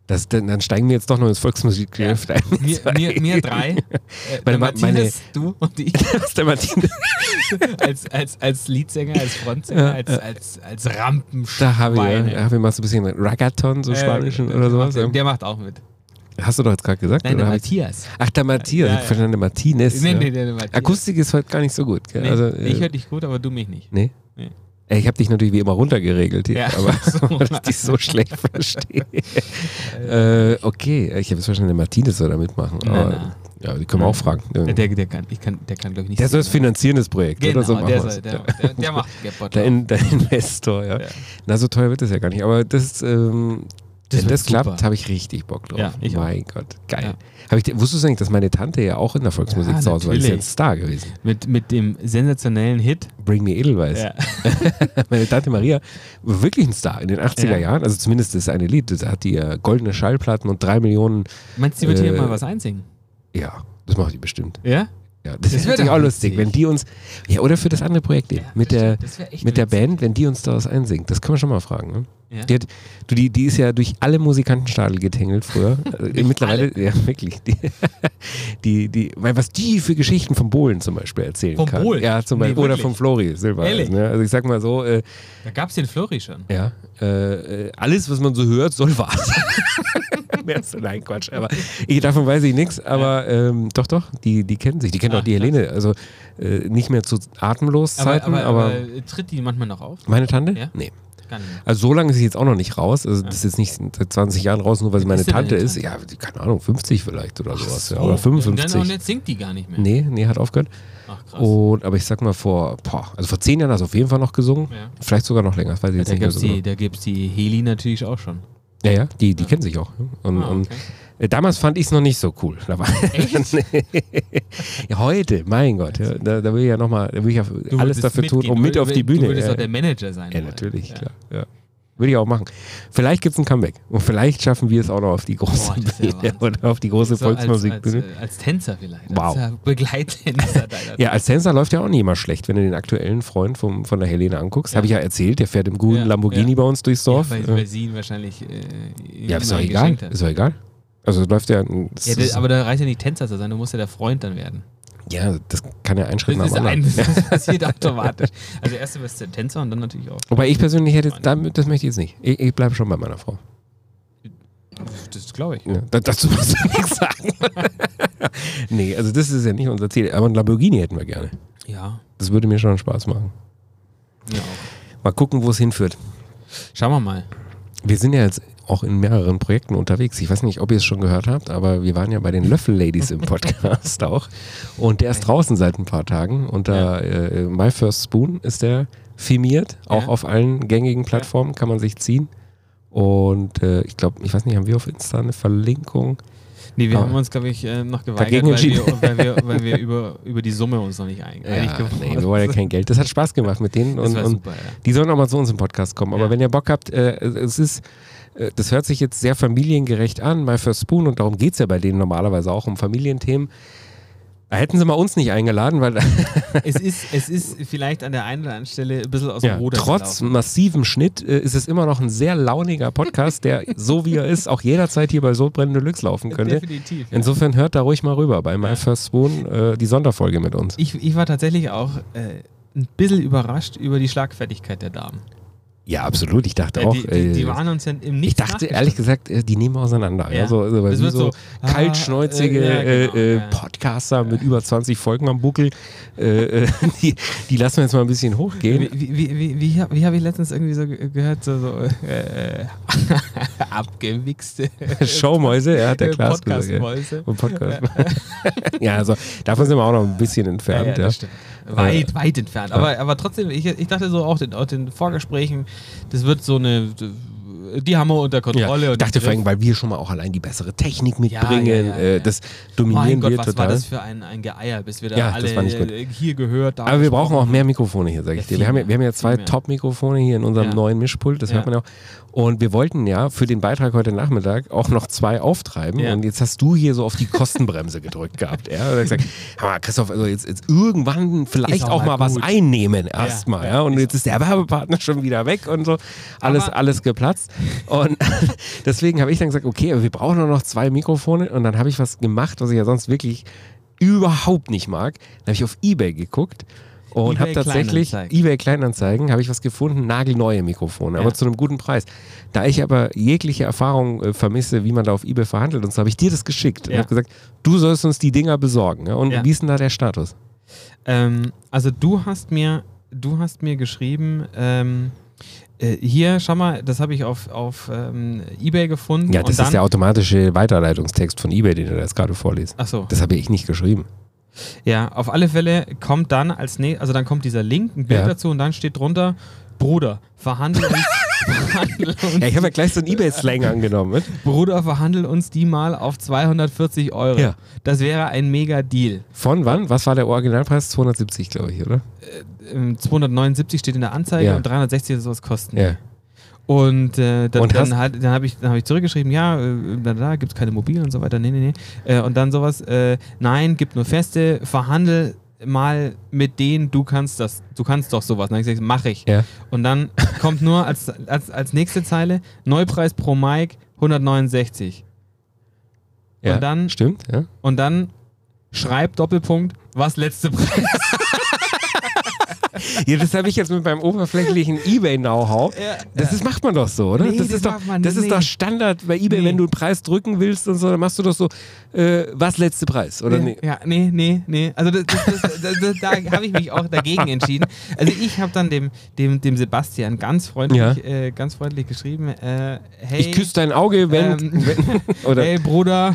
Das, dann, dann steigen wir jetzt doch noch ins Volksmusikgeschäft ein. Mir, mir, mir drei. Äh, Meine- der Matthias, meine- du und ich. Was der Martin? als, als, als Leadsänger, als Frontsänger, als, als, als Rampenschweine. Da habe ich, ja, hab ich mal so ein bisschen Ragaton, so Spanischen Äh, oder sowas. Der, ja. der macht auch mit. Hast du doch jetzt gerade gesagt? Nein, oder der hab ich- Matthias. Ach, der Matthias. Ja, Ich ja. verstanden, der Martinez. Nee, ja. nee, der Matthias. Akustik ist heute gar nicht so gut. Gell? Nee, also, äh, ich höre dich gut, aber du mich nicht. Nee? Nee. Ey, Ich habe dich natürlich wie immer runtergeregelt hier, Ja. aber So. weil ich dich so schlecht verstehe. äh, okay, ich habe jetzt verstanden, der Martinez soll da mitmachen. Nein, Aber, nein. ja, die können wir auch fragen. Der, der, der kann, ich kann, der kann glaube ich nicht. Der soll das singen. finanzieren, das Projekt. Genau, oder so machen der, wir's. soll, der, der, der macht Gapbot. Der, In, der Investor, ja. Ja. Na, so teuer wird das ja gar nicht. Aber das, ähm, Das wenn wird das klappt, super. habe ich richtig Bock drauf. Ja, ich auch. mein Gott, geil. Ja. Hab ich, dir- wusstest du eigentlich, dass meine Tante ja auch in der Volksmusik Ja, zu Hause war? Die ist ja ein natürlich. Star gewesen. Mit, mit dem sensationellen Hit. Bring Me Edelweiß. Ja. Meine Tante Maria war wirklich ein Star in den achtziger Ja. Jahren. Also zumindest das eine Lied. Das hat die äh, goldene Schallplatten und drei Millionen. Meinst du, die wird hier Äh, mal was einsingen? Ja, das macht die bestimmt. Ja? Ja, das, Das wäre wär natürlich doch auch lustig, witzig. wenn die uns. Ja, oder für das andere Projekt eben. mit das der, stimmt, das wär echt mit der witzig. Band, wenn die uns da was einsingt. Das können wir schon mal fragen. Ne? Ja. Die, hat, du, die, die ist ja durch alle Musikantenstadel getängelt früher. Also mittlerweile, ja, wirklich. Die, die, die, weil was die für Geschichten von Bohlen zum Beispiel erzählen Vom kann. Bohlen? Ja, zum Nee, Beispiel. Oder wirklich? vom Flori Silbereisen. Ehrlich? Ne? Also ich sag mal so, äh, Da gab es den Flurry schon. ja, äh, äh, alles, was man so hört, soll wahr sein. Mehr so, nein, Quatsch. Aber ich, davon weiß ich nichts. Aber ähm, doch, doch, die, die kennen sich. Die kennen Ah, auch die Helene. Also äh, nicht mehr zu atemlos Aber, Zeiten, aber, aber, aber, tritt die manchmal noch auf? meine Tante? Ja? Nee. Gar nicht mehr. Also so lange ist sie jetzt auch noch nicht raus. Also das ist jetzt nicht seit zwanzig Jahren raus, nur weil sie Wie meine ist denn Tante deine ist. Tante? Ja, die- keine Ahnung, fünfzig vielleicht oder sowas. Ja, So. oder Und, fünfundfünfzig. dann, und jetzt singt die gar nicht mehr. Nee, nee, hat aufgehört. Ach krass. Und, aber ich sag mal, vor, boah, also vor zehn Jahren hat sie auf jeden Fall noch gesungen. Ja. Vielleicht sogar noch länger, das weiß ich Ja, jetzt da nicht mehr gibt es so genau. die, da gibt's die Heli natürlich auch schon. Ja, ja, die, die kennen sich auch. ne? Und, Ah, und okay. äh, damals fand ich es noch nicht so cool. Da war, ja, heute, mein Gott, ja, da, da will ich ja nochmal, da will ich ja Du alles würdest dafür tun, mitgehen. um Du mit würd- auf die Du Bühne. würdest Ja, auch der Manager sein. ja wollen. natürlich, Ja. klar. Ja. Würde ich auch machen. Vielleicht gibt es ein Comeback. Und vielleicht schaffen wir es auch noch auf die große Boah, das wär Bühne Wahnsinn. oder auf die große So als, als, Volksmusikbühne. äh, als Tänzer vielleicht. Wow. Als äh, Begleittänzer deiner Ja, als Tänzer läuft ja auch nicht immer schlecht, wenn du den aktuellen Freund vom, von der Helene anguckst. Ja. Habe ich ja erzählt, der fährt im guten Ja, Lamborghini ja. bei uns durchs Dorf. Ja, Ja, weil, weil sie ihn wahrscheinlich. Äh, ja ist immer doch egal. geschenkt hat. Ist doch egal. Also läuft ja. Das Ja, das, ist- aber da reicht ja nicht Tänzer zu sein, du musst ja der Freund dann werden. ja, das kann ja ein Schritt Das, nach ist dem ein, anderen. das passiert automatisch. Also erst du bist der Tänzer und dann natürlich auch. Wobei ich persönlich hätte jetzt, damit, das möchte ich jetzt nicht. Ich, ich bleibe schon bei meiner Frau. Das glaube ich. Ja, da, dazu musst du nichts sagen. Nee, also das ist ja nicht unser Ziel. Aber ein Lamborghini hätten wir gerne. Ja, Das würde mir schon Spaß machen. mir auch. Mal gucken, wo es hinführt. Schauen wir mal. Wir sind ja jetzt auch in mehreren Projekten unterwegs. Ich weiß nicht, ob ihr es schon gehört habt, aber wir waren ja bei den Löffel-Ladies im Podcast auch. Und der ist draußen seit ein paar Tagen. Unter äh, My First Spoon ist der firmiert. Auch Ja. auf allen gängigen Plattformen kann man sich ziehen. Und äh, ich glaube, ich weiß nicht, haben wir auf Insta eine Verlinkung? Nee, wir Aber haben uns, glaube ich, äh, noch geweigert, Dagegen weil wir, entschieden. weil wir, weil wir über, über die Summe uns noch nicht ein, einig Ja, geworden nee, wir wollen ja kein Geld. Das hat Spaß gemacht mit denen. Das Und, war und super, ja. die sollen auch mal zu uns im Podcast kommen. Aber Ja. wenn ihr Bock habt, äh, es ist, äh, das hört sich jetzt sehr familiengerecht an, My First Spoon, und darum geht es ja bei denen normalerweise auch um Familienthemen. Da hätten sie mal uns nicht eingeladen, weil Es ist, es ist vielleicht an der einen oder anderen Stelle ein bisschen aus dem ja, Ruder trotz gelaufen. massivem Schnitt äh, ist es immer noch ein sehr launiger Podcast, der, so wie er ist, auch jederzeit hier bei Sodbrennen Deluxe laufen könnte. Definitiv. Ja. Insofern hört da ruhig mal rüber bei My First Spoon, äh, die Sonderfolge mit uns. Ich, ich war tatsächlich auch äh, ein bisschen überrascht über die Schlagfertigkeit der Damen. Ja, absolut. Ich dachte Äh, auch. die, die, die äh, waren uns ja im ich Nichts dachte nachgestellt. ehrlich gesagt, äh, die nehmen wir auseinander. Ja. Ja. So, so, weil Das wie wird so so, ah, kaltschnäuzige äh, ja, genau, äh, äh, ja. Podcaster mit über zwanzig Folgen am Buckel, äh, äh, die, die lassen wir jetzt mal ein bisschen hochgehen. Wie, wie, wie, wie, wie, hab- wie habe ich letztens irgendwie so ge- gehört, so, so äh, abgewichste Showmäuse, er hat der Klaas gesagt. Ja. Podcast-Mäuse. Und Podcast. Ja, also davon sind wir auch noch ein bisschen entfernt. Ja, Ja, ja, das stimmt. Weit, weit entfernt. Aber, aber trotzdem, ich, ich dachte so auch den, auch den Vorgesprächen, das wird so eine, die haben wir unter Ja, Kontrolle. ich und dachte im vor allem, Griff. weil wir schon mal auch allein die bessere Technik Ja, mitbringen. ja, ja, äh, ja. Das dominieren Mein Gott, wir was total. war das für ein, ein Geeier, bis wir da Ja, alle das war nicht gut. äh, hier gehört haben. Aber wir brauchen auch mehr Mikrofone hier, sage ich Ja, dir. viel Wir haben, ja, mehr, wir haben ja zwei viel mehr. Top-Mikrofone hier in unserem Ja. neuen Mischpult, das Ja. hört man ja auch. Und wir wollten ja für den Beitrag heute Nachmittag auch noch zwei auftreiben. Ja. Und jetzt hast du hier so auf die Kostenbremse gedrückt gehabt. Ja? Und gesagt, hör mal, Christoph, also jetzt, jetzt irgendwann vielleicht Ist auch, auch mal mal was gut. einnehmen erstmal. Ja, ja, Und ist jetzt ist der Werbepartner schon wieder weg und so. Alles, Aber- alles geplatzt. Und deswegen habe ich dann gesagt, okay, aber wir brauchen nur noch zwei Mikrofone. Und dann habe ich was gemacht, was ich ja sonst wirklich überhaupt nicht mag. Dann habe ich auf eBay geguckt und habe tatsächlich Kleinanzeigen. eBay Kleinanzeigen, habe ich was gefunden, nagelneue Mikrofone, Ja. aber zu einem guten Preis. Da ich aber jegliche Erfahrung äh, vermisse, wie man da auf eBay verhandelt, und so habe ich dir das geschickt und Ja. habe gesagt, du sollst uns die Dinger besorgen. Ja? Und Ja. wie ist denn da der Status? Ähm, also du hast mir, du hast mir geschrieben, ähm, äh, hier, schau mal, das habe ich auf, auf ähm, eBay gefunden. Ja, das und dann, ist der automatische Weiterleitungstext von eBay, den du da jetzt gerade vorliest. Ach so. Das habe ich nicht geschrieben. Ja, auf alle Fälle kommt dann als nächstes, also dann kommt dieser Link, ein Bild Ja. dazu und dann steht drunter, Bruder, verhandel uns, verhandel uns, Ja, ich habe ja gleich so einen eBay-Slang angenommen. Mit. Bruder, verhandel uns die mal auf zweihundertvierzig Euro. Ja. Das wäre ein mega Deal. Von wann? Was war der Originalpreis? zweihundertsiebzig, glaube ich, oder? Ähm, zweihundertneunundsiebzig steht in der Anzeige Ja. und dreihundertsechzig soll es kosten. Ja. Und, äh, dann, Und hast- dann, halt, dann habe ich, dann hab ich zurückgeschrieben, ja, äh, da, da gibt es keine mobilen und so weiter, nee, nee, nee. Äh, und dann sowas, äh, nein, gibt nur feste, verhandel mal mit denen, du kannst das, du kannst doch sowas. Dann habe ich gesagt, mach ich. Ja. Und dann kommt nur als, als, als nächste Zeile, Neupreis pro Mic hundertneunundsechzig. Ja, Und dann- stimmt, ja. Und dann schreibt Doppelpunkt, was letzte Preis. Ja, das habe ich jetzt mit meinem oberflächlichen eBay-Know-how. Ja. Das ist, macht man doch so, oder? Nee, das das ist, doch, macht man das ist nicht. doch Standard bei eBay, Nee. wenn du einen Preis drücken willst und so, dann machst du doch so, äh, was letzte Preis, oder nee, nee? Ja, nee, nee, nee. Also das, das, das, das, das, da habe ich mich auch dagegen entschieden. Also ich habe dann dem, dem, dem Sebastian ganz freundlich, Ja. äh, ganz freundlich geschrieben, äh, hey, Ich küsse dein Auge, wenn, ähm, wenn oder hey Bruder,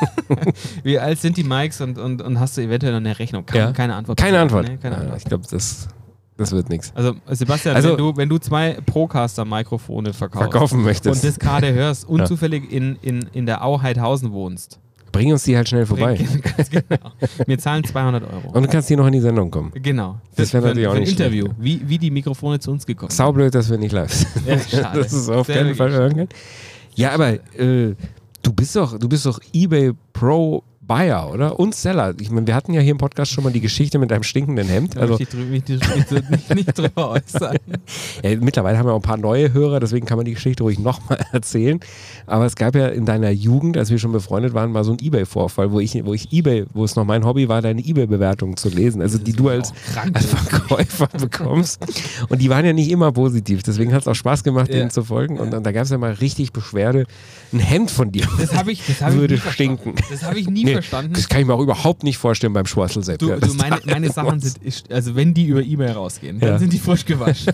wie alt sind die Mikes und, und, und hast du eventuell noch eine Rechnung? Kam Ja. Keine Antwort. keine Antwort. Nee, keine Ja, Antwort. ich glaube, das, das wird nichts. Also Sebastian, Also- wenn, du, wenn du zwei Procaster-Mikrofone verkaufst Verkaufen möchtest. und das gerade hörst und zufällig in, in, in der Au Heidhausen wohnst, Bring uns die halt schnell vorbei. Ganz genau. Wir zahlen zweihundert Euro. Und du kannst hier noch in die Sendung kommen. Genau. Das wäre Für- natürlich auch für ein nicht Interview, schlecht. wie, wie die Mikrofone zu uns gekommen sind. Saublöd, dass wir nicht live sind. Ja, schade. Das ist auf Sehr keinen wirklich Fall hören können. Ja, aber äh, du bist doch, du bist doch eBay Pro Buyer, oder? Und Seller. Ich meine, wir hatten ja hier im Podcast schon mal die Geschichte mit deinem stinkenden Hemd. Da Also möchte ich drü- mich nicht, nicht, nicht, nicht drüber äußern. ja, mittlerweile haben wir auch ein paar neue Hörer, deswegen kann man die Geschichte ruhig nochmal erzählen. Aber es gab ja in deiner Jugend, als wir schon befreundet waren, mal so einen eBay-Vorfall, wo ich, wo ich eBay, wo es noch mein Hobby war, deine eBay-Bewertungen zu lesen. Also die du als, krank. als Verkäufer bekommst. Und die waren ja nicht immer positiv. Deswegen hat es auch Spaß gemacht, Ja. denen zu folgen. Und dann, da gab es ja mal richtig Beschwerde. Ein Hemd von dir Das habe ich, das hab ich würde nie verstanden. stinken. Das habe ich nie Nee, verstanden. Das kann ich mir auch überhaupt nicht vorstellen beim Schwarzl selbst. Du, Ja, du das meine, da meine Sachen was. sind, ist- also wenn die über E-Mail rausgehen, dann Ja. sind die frisch gewaschen.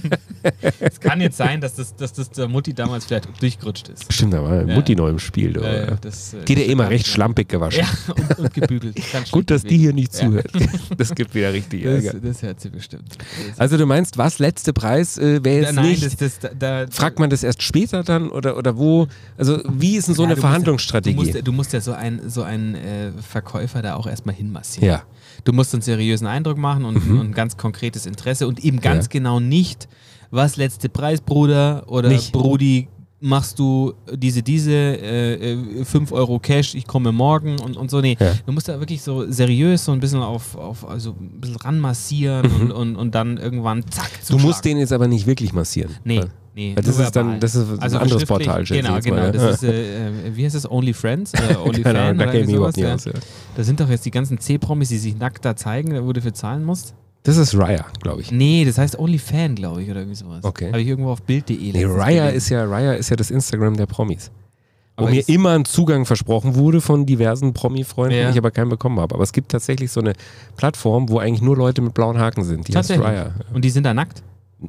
Es kann jetzt sein, dass das, dass das der Mutti damals vielleicht durchgerutscht ist. Stimmt, da war Ja. Mutti neu im Spiel. Du, Äh, oder? das, äh, die hat ja das immer kann recht ich- schlampig gewaschen. Ja, und, und gebügelt. Ganz Gut, dass schlecht die hier nicht Ja. zuhört. Das gibt wieder richtig Das, Ärger. das hört sie bestimmt. Das, Also du meinst, was letzte Preis äh, wäre jetzt nein, nicht... das, das, da, da, Fragt man das erst später dann oder, oder wo? Also wie ist denn so Ja, eine du musst ja- Verhandlungsstrategie? Du musst, ja- du musst ja so ein, so ein äh, Verkäufer da auch erstmal hinmassieren. Ja. Du musst einen seriösen Eindruck machen und, Mhm. und ein ganz konkretes Interesse und eben ganz Ja. genau nicht, was letzte Preis, Bruder oder Nicht. Brudi, machst du diese, diese, äh, fünf Euro Cash, ich komme morgen und, und so. Nee, Ja. du musst da wirklich so seriös so ein bisschen auf, auf also ein bisschen ranmassieren und, und, und dann irgendwann zack Mhm. Du zuschlagen. musst den jetzt aber nicht wirklich massieren. Nee, Weil- nee. Weil das nur ist dann- verbal. das ist ein anderes schriftlich- Portal, schätze ich Genau, jetzt genau. mal, ja. Das ist, äh, äh, wie heißt das? OnlyFriends? Äh, Keine OnlyFan Ahnung, da oder kenne ich mich irgendwie überhaupt sowas? nicht Ja. aus. Ja. Da sind doch jetzt die ganzen C-Promis, die sich nackt da zeigen, wo du für zahlen musst. Das ist Raya, glaube ich. Nee, das heißt OnlyFan, glaube ich, oder irgendwie sowas. Okay. Habe ich irgendwo auf Bild punkt de Nee, letztens Raya gelesen. ist ja, Raya ist ja das Instagram der Promis. Wo Aber mir ist- immer ein Zugang versprochen wurde von diversen Promi-Freunden, Ja. ich aber keinen bekommen habe. Aber es gibt tatsächlich so eine Plattform, wo eigentlich nur Leute mit blauen Haken sind. Die heißt Tatsächlich. Raya. Und die sind da nackt?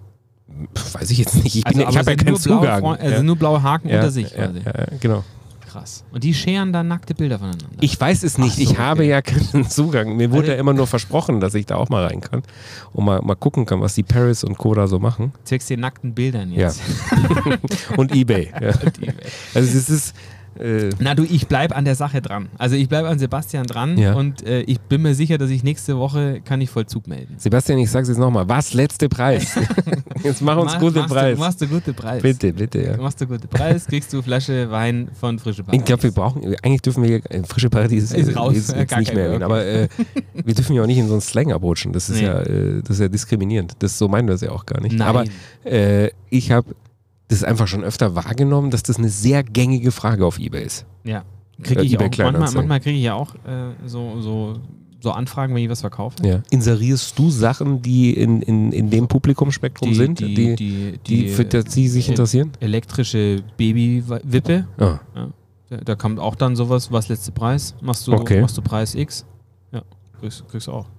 Pff, weiß ich jetzt nicht. Ich, bin- Also, ich aber habe ja sind keinen nur blaue Zugang. Freund- Also ja. nur blaue Haken ja, unter sich ja, quasi. ja, ja, genau. Krass. Und die scheren dann nackte Bilder voneinander. Ich weiß es nicht. Ach so, ich okay. habe ja keinen Zugang. Mir wurde Also- ja immer nur versprochen, dass ich da auch mal rein kann und mal, mal gucken kann, was die Paris und Co. da so machen. zeigst dir nackten Bildern Ja. jetzt. Und eBay. Ja. eBay. Also das ist... Äh, Na du, ich bleib an der Sache dran. Also ich bleib an Sebastian dran Ja. und äh, ich bin mir sicher, dass ich nächste Woche kann ich Vollzug melden. Sebastian, ich sag's jetzt nochmal. Was? Letzte Preis? Jetzt mach uns Mach- gute machst Preis. Du, machst du gute Preis. Bitte, bitte, ja. Machst du gute Preis, kriegst du Flasche Wein von Frische Paradies. Ich glaube, wir brauchen, eigentlich dürfen wir hier, äh, frische Paradies Ist äh, raus, jetzt, äh, jetzt gar nicht kein mehr mehr, erwähnen, aber äh, wir dürfen ja auch nicht in so einen Slang abrutschen. Das ist, Nee. ja, äh, das ist ja diskriminierend. Das, so meinen wir es ja auch gar nicht. Nein. Aber äh, ich habe das einfach schon öfter wahrgenommen, dass das eine sehr gängige Frage auf eBay ist. Ja. Kriege Äh, ich eBay auch. Manchmal, Kleinanzeigen. manchmal kriege ich ja auch äh, so, so, so Anfragen, wenn ich was verkaufe. Ja. Inserierst du Sachen, die in, in, in dem Publikumsspektrum sind, die, die, die, die für das sie sich äh, interessieren? elektrische Babywippe. Ah. Ja. Da, da kommt auch dann sowas, was letzte Preis? Machst du, Okay. machst du Preis X? Ja, kriegst, kriegst du auch.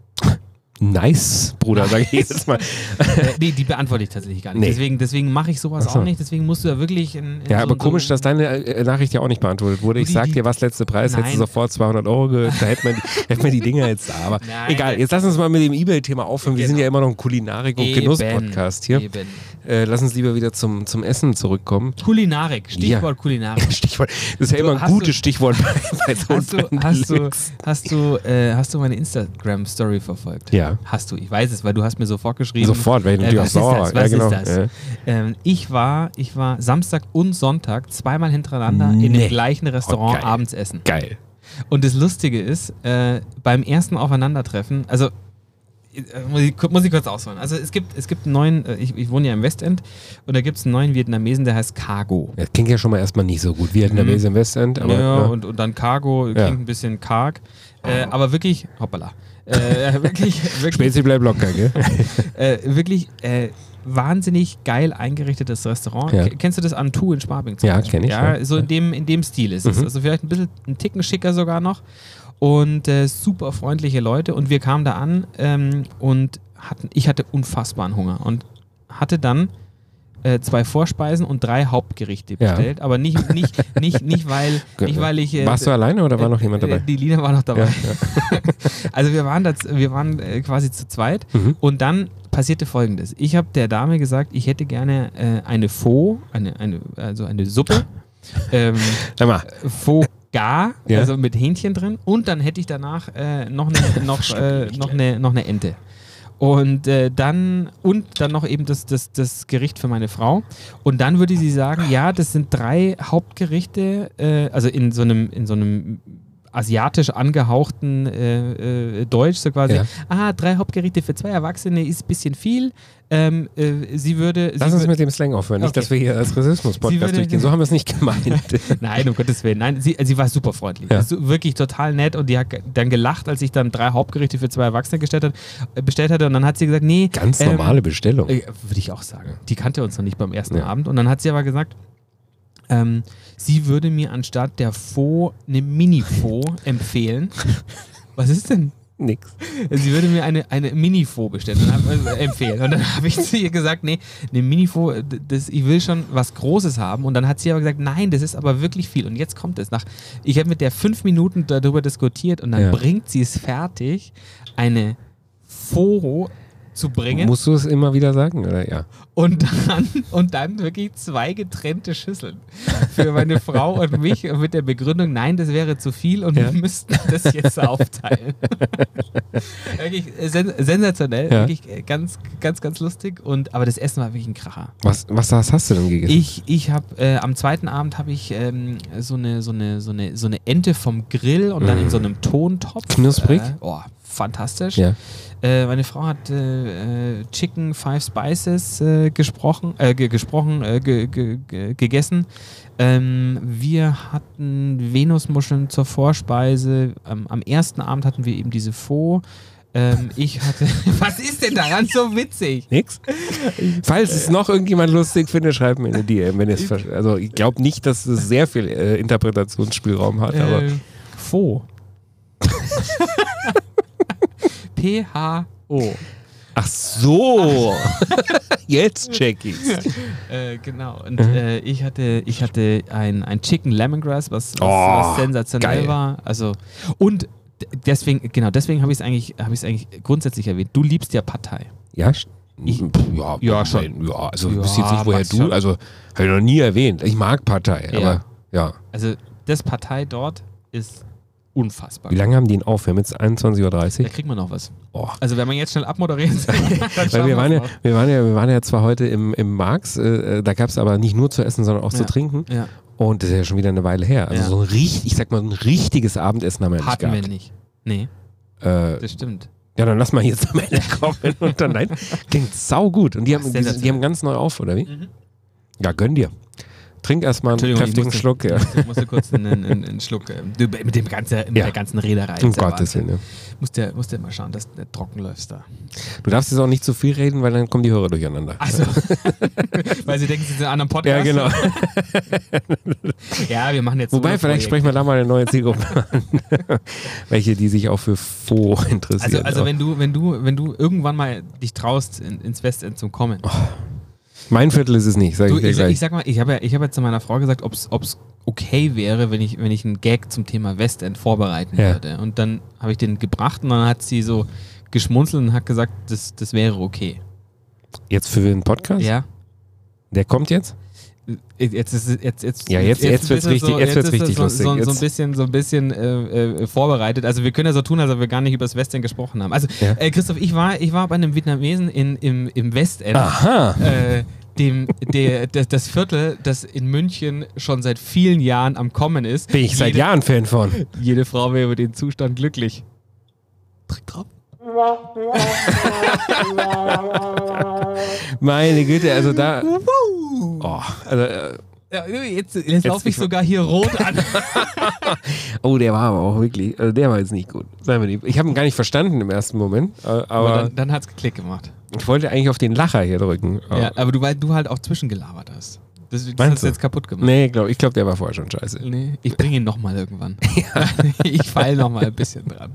Nice, Bruder, sag ich jedes Mal. äh, nee, die beantworte ich tatsächlich gar nicht. Nee. Deswegen, deswegen mache ich sowas Ach so. auch nicht. Deswegen musst du da wirklich in, in Ja, so, aber so komisch, dass deine äh, Nachricht ja auch nicht beantwortet wurde. Ich Die- sag die- dir, was letzte Preis, hättest du Nein. sofort zweihundert Euro ge da hätten wir, die, hätten wir die Dinger jetzt da. Aber Nein. egal, jetzt lass uns mal mit dem Ebay-Thema aufhören. Wir sind Genau. ja immer noch ein Kulinarik- und Eben. Genuss-Podcast hier. Eben. Äh, lass uns lieber wieder zum, zum Essen zurückkommen. Kulinarik, Stichwort Kulinarik. Stichwort, das ist ja Du, immer ein hast gutes du- Stichwort bei, bei so Hast du, hast du, hast du, äh, hast du meine Instagram-Story verfolgt? Ja. Hast du, ich weiß es, weil du hast mir sofort geschrieben. Sofort, weil ich äh, natürlich auch was ist sauer das? war. Was Ja, genau. ist das? Ja. Ähm, ich, war, ich war Samstag und Sonntag zweimal hintereinander in Nee. dem gleichen Restaurant Oh, geil. abends essen. Geil. Und das Lustige ist, äh, beim ersten Aufeinandertreffen, also äh, muss ich, muss ich kurz ausholen. Also es gibt, es gibt einen neuen, äh, ich, ich wohne ja im Westend und da gibt es einen neuen Vietnamesen, der heißt Cargo. Das klingt ja schon mal erstmal nicht so gut. Vietnamese im Westend, aber ja, ja. Und, und dann Cargo, klingt Ja. ein bisschen karg. Äh, aber wirklich, hoppala, äh, wirklich, wirklich, Spezi bleibt locker, gell? äh, wirklich äh, wahnsinnig geil eingerichtetes Restaurant. Ja. K- Kennst du das Antu in Schwabing? zum Ja, Beispiel? kenn ich, Ja, ja. so in dem, in dem Stil ist es. Mhm. Also vielleicht ein bisschen, ein Ticken schicker sogar noch. Und äh, super freundliche Leute. Und wir kamen da an ähm, und hatten, ich hatte unfassbaren Hunger und hatte dann äh, zwei Vorspeisen und drei Hauptgerichte Ja. bestellt. Aber nicht, nicht, nicht, nicht, weil, nicht weil ich... Äh, Warst du alleine oder war noch jemand äh, dabei? Die Lina war noch dabei. Ja, ja. Also wir waren, das, wir waren äh, quasi zu zweit Mhm. und dann passierte Folgendes. Ich habe der Dame gesagt, ich hätte gerne äh, eine Pho, eine, eine, also eine Suppe, ähm, Sag mal, Pho gar, Ja. also mit Hähnchen drin und dann hätte ich danach äh, noch, eine, noch, äh, noch, eine, noch eine Ente. Und äh, dann und dann noch eben das, das, das Gericht für meine Frau. Und dann würde sie sagen, ja, das sind drei Hauptgerichte, äh, also in so einem, in so einem asiatisch angehauchten äh, äh, Deutsch, so quasi, Ja. ah, drei Hauptgerichte für zwei Erwachsene ist ein bisschen viel. Ähm, äh, sie würde... lass sie uns wür- mit dem Slang aufhören. Nicht, Okay. dass wir hier als Sie Rassismus-Podcast würde- durchgehen. So haben wir es nicht gemeint. Nein, um Gottes Willen. Nein, sie, sie war super freundlich. Ja. So, wirklich total nett und die hat ge- dann gelacht, als ich dann drei Hauptgerichte für zwei Erwachsene gestellt, hat, äh, bestellt hatte und dann hat sie gesagt, nee. Ganz ähm, normale Bestellung. äh, Würde ich auch sagen. Die kannte uns noch nicht beim ersten Ja. Abend und dann hat sie aber gesagt, ähm, sie würde mir anstatt der Pho eine Mini-Pho empfehlen. Was ist denn? Nix. Sie würde mir eine, eine Mini-Pho bestellen und hab, äh, empfehlen. Und dann habe ich zu ihr gesagt, nee, eine Mini-Pho, d- das, ich will schon was Großes haben. Und dann hat sie aber gesagt, nein, das ist aber wirklich viel. Und jetzt kommt es. Nach, ich habe mit der fünf Minuten darüber diskutiert und dann Ja. bringt sie es fertig, eine Pho zu bringen Musst du es immer wieder sagen? Oder ja? und dann, und dann wirklich zwei getrennte Schüsseln für meine Frau und mich mit der Begründung, nein, das wäre zu viel und Ja. wir müssten das jetzt aufteilen. Wirklich sen sensationell, Ja. wirklich ganz, ganz, ganz lustig. Und, aber das Essen war wirklich ein Kracher. Was, was hast, hast du denn gegessen? Ich, ich habe äh, am zweiten Abend habe ich ähm, so, eine, so, eine, so, eine, so eine Ente vom Grill und dann in so einem Tontopf. Knusprig? Äh, oh, fantastisch. Ja. Äh, meine Frau hat äh, äh, Chicken Five Spices äh, gesprochen, äh, ge gesprochen, äh, ge ge ge gegessen. Ähm, wir hatten Venusmuscheln zur Vorspeise. Ähm, am ersten Abend hatten wir eben diese Pho. Ähm, ich hatte. Was ist denn daran so witzig? Nix? Falls es noch irgendjemand lustig findet, schreibt mir eine D M. Wenn es ver- also ich glaube nicht, dass es sehr viel äh, Interpretationsspielraum hat, aber Äh, Pho. P H O. ach so. Jetzt check ich's. Äh, genau. Und Mhm. äh, ich hatte, ich hatte ein, ein Chicken Lemongrass, was, was, Oh, was sensationell geil. war. Also und d- deswegen, genau, deswegen habe ich es eigentlich, habe ich es eigentlich grundsätzlich erwähnt. Du liebst ja Partei. Ja, sch- Ich- Pff, ja, Ja, nein, schon. Ja, also Ja, ich wüsste jetzt nicht, woher magst du, schon. also habe ich noch nie erwähnt. Ich mag Partei, Ja. aber ja. Also das Partei dort ist unfassbar. Wie lange haben die ihn auf? Wir haben jetzt einundzwanzig Uhr Da dreißig. kriegt man noch was. Oh. Also wenn man jetzt schnell abmoderiert, dann Weil schaffen wir waren, ja, wir's wir, waren ja, wir waren ja zwar heute im, im Marx, äh, da gab es aber nicht nur zu essen, sondern auch Ja. zu trinken. noch. Ja. Und das ist ja schon wieder eine Weile her. Also Ja. so ein richtig, ich sag mal, ein richtiges Abendessen haben wir ja nicht Hatten wir gehabt. nicht. Nee, Äh, das stimmt. ja, dann lass mal jetzt am Ende kommen und dann nein. Klingt sau gut. Und die haben, die, sensationell. die haben ganz neu auf, oder wie? Mhm. Ja, gönn dir. Trink erstmal einen Entschuldigung, kräftigen ich musste, Schluck. Ja. Ich musste kurz einen, einen, einen Schluck, äh, du, mit, dem ganzen, mit Ja. der ganzen Reederei. Um ist ja Gottes Wahnsinn. Willen. Ja. Musst ja, musst ja mal schauen, dass du nicht trocken läufst da. Du darfst jetzt auch nicht zu viel reden, weil dann kommen die Hörer durcheinander. Also, weil sie denken, sie sind in einem anderen Podcast. Ja, genau. Ja, wir machen jetzt Wobei, so vielleicht sprechen wir da mal eine neue Zielgruppe an. Welche, die sich auch für Faux interessieren. Also, also wenn du, wenn du, wenn du irgendwann mal dich traust, in, ins Westend zu kommen. Oh, mein Viertel ist es nicht, sag Du, ich dir ich, gleich. ich sag mal, ich habe ja, ich hab ja zu meiner Frau gesagt, ob es okay wäre, wenn ich, wenn ich einen Gag zum Thema Westend vorbereiten Ja. würde. Und dann habe ich den gebracht und dann hat sie so geschmunzelt und hat gesagt, das, das wäre okay. Jetzt für den Podcast? Ja. Der kommt jetzt? Jetzt ist es- jetzt jetzt Ja, jetzt- jetzt wird's ist es richtig- jetzt wird's ist es richtig so, lustig. So, so ein Jetzt- bisschen so ein bisschen äh, äh, vorbereitet. Also wir können ja so tun, als ob wir gar nicht über das Westend gesprochen haben. Also Ja. äh, Christoph, ich war ich war bei einem Vietnamesen in, im, im Westend. Aha. Äh, dem, der, das, das Viertel, das in München schon seit vielen Jahren am Kommen ist. Bin ich seit jede, Jahren Fan von. Jede Frau wäre über den Zustand glücklich. Drück drauf. Meine Güte, also da. Oh, also, äh, Ja, jetzt jetzt laufe ich sogar hier rot an. oh, der war aber auch wirklich, also der war jetzt nicht gut. Seien wir lieb. Ich habe ihn gar nicht verstanden im ersten Moment, äh, Aber aber dann, dann hat es geklickt gemacht. ich wollte eigentlich auf den Lacher hier drücken. Ja, aber du, weil du halt auch zwischengelabert hast. Das, das Meinst hast du du? jetzt kaputt gemacht. Nee, glaub, ich glaube, der war vorher schon scheiße. Nee, ich bringe ihn nochmal irgendwann. ich feile nochmal ein bisschen dran.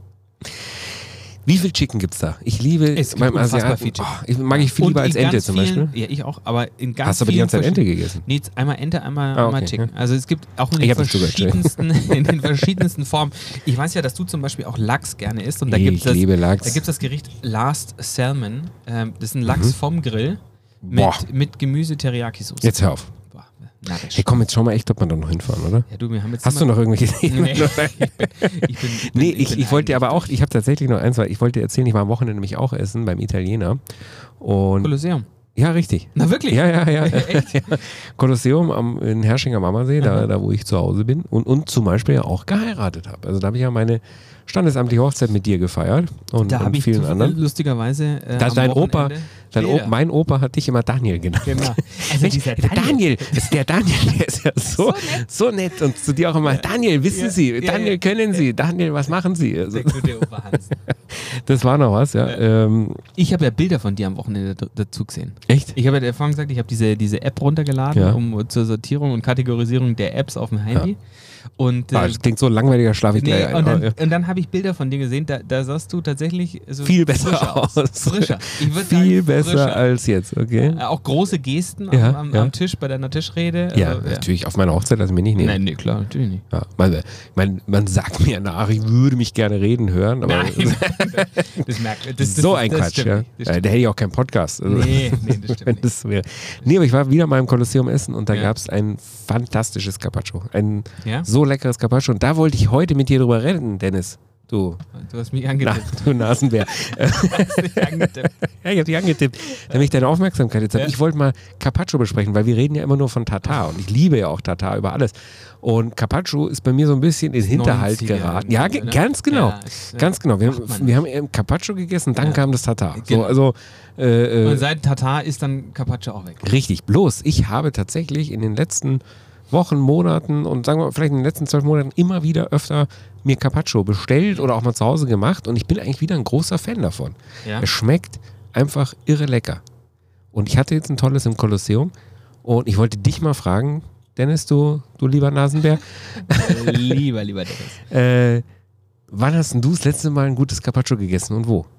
Wie viel Chicken gibt's da? Ich liebe Es gibt beim unfassbar Asiaten. viel Chicken. Oh, ich, mag ich viel Und lieber als in Ente ganz zum vielen, Beispiel. Ja, ich auch, aber in ganz Hast du aber die vielen ganze Zeit Ente verschiedenen- gegessen? Nee, einmal Ente, einmal, Ah, einmal okay, Chicken. ja. Also es gibt auch in Ich den, hab nicht zugehört, verschiedensten, in den verschiedensten Formen. Ich weiß ja, dass du zum Beispiel auch Lachs gerne isst. Und da Ich gibt es das, liebe Lachs. da gibt's das Gericht Last Salmon. Ähm, das ist ein Lachs vom Grill Mhm. Boah. mit, mit Gemüse-Teriyaki-Soße. Jetzt hör auf. Boah, narrisch. Hey, komm, jetzt schau mal echt, ob wir da noch hinfahren, oder? Ja, du, wir haben jetzt Hast du immer- noch irgendwelche Ideen? Nee, ich bin, ich bin, Nee, ich, bin ich wollte dir aber auch, eigentlich ich habe tatsächlich noch eins, weil ich wollte dir erzählen, ich war am Wochenende nämlich auch essen beim Italiener. Und Kolosseum. ja, richtig. Na wirklich? Ja, ja, ja. Echt? Ja. Kolosseum am, in Herrsching am Ammersee, da, da wo ich zu Hause bin. Und, und zum Beispiel auch geheiratet habe. Also da habe ich ja meine standesamtliche Hochzeit mit dir gefeiert und, Da habe und ich vielen zu- anderen. lustigerweise äh, Da, am dein Opa, Wochenende dein Bilder. Opa, mein Opa hat dich immer Daniel genannt. Genau. Also Mensch, dieser der Daniel, das ist der Daniel, der ist ja so, so, nett. Und zu dir auch immer, Daniel, wissen Ja, Sie, ja, Daniel, ja. können Sie, Daniel, was machen Sie? Also, Der gute Opa Hans. das war noch was, ja. Ähm, Ich habe ja Bilder von dir am Wochenende d- dazu gesehen. echt? Ich habe ja vorhin gesagt, ich habe diese, diese App runtergeladen, Ja. um zur Sortierung und Kategorisierung der Apps auf dem Handy. Und, äh, Ah, das klingt so langweiliger, schlafe ich nee, gleich ein. und dann, Aber, ja. und dann habe ich Bilder von dir gesehen, da, da sahst du tatsächlich so Viel besser frischer aus. aus. Frischer. Ich würd Viel sagen, besser frischer. als jetzt, okay? Äh, Auch große Gesten Ja, am, am, ja. am Tisch, bei deiner Tischrede. Ja, Also, natürlich, auf meiner Hochzeit lassen wir nicht nehmen. Nein, nee, klar, natürlich nicht. Ja, man, man, man sagt mir nach, ich würde mich gerne reden hören, aber Nein, das merkt das, das, so das, ein das Quatsch, stimmt ja. nicht, das Ja, stimmt da hätte ich auch keinen Podcast. Also, Nee, nee, das stimmt wenn nicht. das wäre. Nee, aber ich war wieder mal im Kolosseum essen und da Ja. gab es ein fantastisches Carpaccio. Ein Ja? so leckeres Carpaccio. Und da wollte ich heute mit dir drüber reden, Dennis. Du, Du hast mich na, angetippt. du Nasenbär. Du hast mich angetippt. Ja, ich habe dich angetippt, damit ich deine Aufmerksamkeit jetzt habe. Ja. Ich wollte mal Carpaccio besprechen, weil wir reden ja immer nur von Tartar und ich liebe ja auch Tartar über alles. Und Carpaccio ist bei mir so ein bisschen in den Hinterhalt neunziger geraten. Ja, ge- ne? ganz genau. Ja, ist, äh, Ganz genau. Wir, macht man haben, wir haben eben Carpaccio gegessen, dann Ja. kam das Tartar. Genau. So, also, äh, Und äh, seit Tatar ist dann Carpaccio auch weg. richtig. Bloß, ich habe tatsächlich in den letzten Wochen, Monaten und sagen wir mal, vielleicht in den letzten zwölf Monaten immer wieder öfter mir Carpaccio bestellt oder auch mal zu Hause gemacht und ich bin eigentlich wieder ein großer Fan davon. Ja? Es schmeckt einfach irre lecker. Und ich hatte jetzt ein tolles im Kolosseum und ich wollte dich mal fragen, Dennis, du, du lieber Nasenbär, Äh, lieber, lieber Dennis. äh, wann hast denn du das letzte Mal ein gutes Carpaccio gegessen und wo?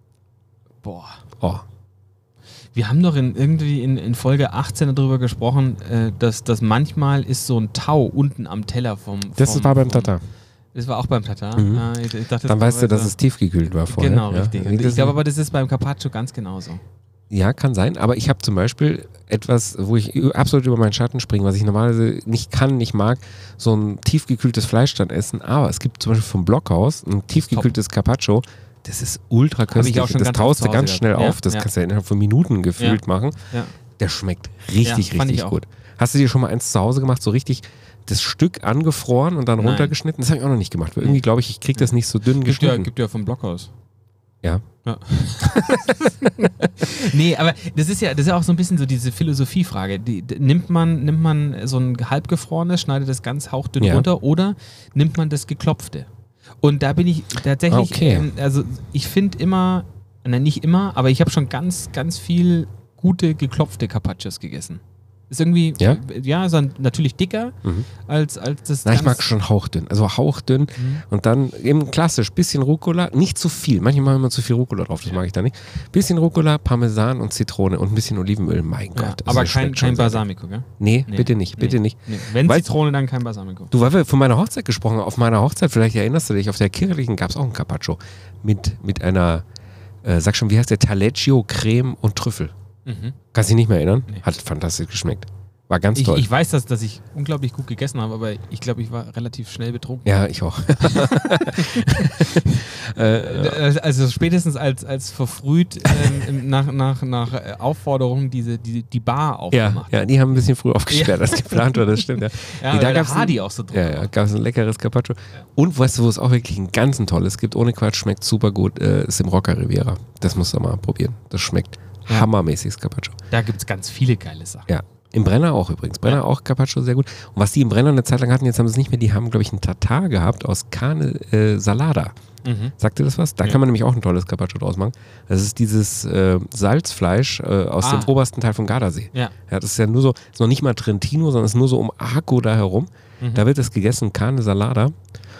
Boah. Oh, Wir haben doch in, irgendwie in, in Folge achtzehn darüber gesprochen, äh, dass, dass manchmal ist so ein Tau unten am Teller vom. das vom, war beim vom, Tatar. Das war auch beim Tatar. Mhm. Ah, ich, ich dachte, Dann das weißt war du, dass so- es tiefgekühlt war vorher. Genau, ja. richtig. Wie Ich das- glaube aber, das ist beim Carpaccio ganz genauso. Ja, kann sein, aber ich habe zum Beispiel etwas, wo ich ü- absolut über meinen Schatten springe, was ich normalerweise nicht kann, nicht mag, so ein tiefgekühltes Fleisch dann essen, aber es gibt zum Beispiel vom Blockhaus ein tiefgekühltes Carpaccio, das ist ultra köstlich, auch schon das ganz taust oft du zu Hause ganz schnell gehabt. Ja, auf, das ja. kannst du ja innerhalb von Minuten gefühlt machen, Ja. der schmeckt richtig, Ja, fand ich richtig auch. gut. Hast du dir schon mal eins zu Hause gemacht, so richtig das Stück angefroren und dann Nein. runtergeschnitten? Das habe ich auch noch nicht gemacht, weil irgendwie glaube ich, ich kriege das nicht so dünn Gibt ja, geschnitten. gibt ja vom Blockhaus. Ja. Ja. Nee, aber das ist ja, das ist ja auch so ein bisschen so diese Philosophiefrage. Die, die, nimmt man, nimmt man so ein halbgefrorenes, schneidet das ganz hauchdünn Ja. runter oder nimmt man das geklopfte? Und da bin ich tatsächlich, Okay. ähm, also ich finde immer, nein, nicht immer, aber ich habe schon ganz, ganz viel gute geklopfte Carpaccios gegessen. Ist irgendwie, Ja? ja, ist dann natürlich dicker Mhm. als, als das. Na, ich ganz- mag schon hauchdünn. Also hauchdünn Mhm. und dann eben klassisch, bisschen Rucola, nicht zu viel. Manche machen immer zu viel Rucola drauf, das mag ich da nicht. Bisschen Rucola, Parmesan und Zitrone und ein bisschen Olivenöl, mein Ja, Gott. aber das kein, schmeckt schon kein sehr gut. Balsamico, gell? Nee, Nee. bitte nicht, bitte Nee. nicht. Nee. Wenn Weißt- Zitrone, dann kein Balsamico. Du, weil wir von meiner Hochzeit gesprochen haben, auf meiner Hochzeit, vielleicht erinnerst du dich, auf der kirchlichen gab es auch einen Carpaccio mit, mit einer, äh, sag schon, wie heißt der, Taleggio, Creme und Trüffel. Mhm. Kannst dich nicht mehr erinnern? Nee. Hat fantastisch geschmeckt. War ganz Ich, toll. ich weiß, dass, dass ich unglaublich gut gegessen habe, aber ich glaube, ich war relativ schnell betrunken. ja, ich auch. äh, Also spätestens als, als verfrüht ähm, im- nach, nach, nach äh, Aufforderung diese, die, die Bar ja, aufgemacht. ja, die haben ein bisschen früh aufgesperrt, als geplant war, das stimmt. Ja, Ja, Nee, da weil gab's der ein- Hardy auch so drin. ja, ja gab es ein leckeres Carpaccio. Und weißt du, wo es auch wirklich ein ganz ein tolles gibt, ohne Quatsch, schmeckt super gut, äh, ist im Rocca Riviera. Das musst du mal probieren. Das schmeckt Ja. hammermäßiges Carpaccio. Da gibt es ganz viele geile Sachen. Ja. Im Brenner auch übrigens. Brenner Ja. auch Carpaccio sehr gut. Und was die im Brenner eine Zeit lang hatten, jetzt haben sie es nicht mehr, die haben, glaube ich, einen Tatar gehabt aus Carne äh, Salada. Mhm. Sagt ihr das was? Da Ja. kann man nämlich auch ein tolles Carpaccio draus machen. Das ist dieses äh, Salzfleisch äh, aus Ah. dem obersten Teil von Gardasee. Ja. Ja, das ist ja nur so, ist noch nicht mal Trentino, sondern ist nur so um Arco da herum. Mhm. Da wird es gegessen, Carne Salada.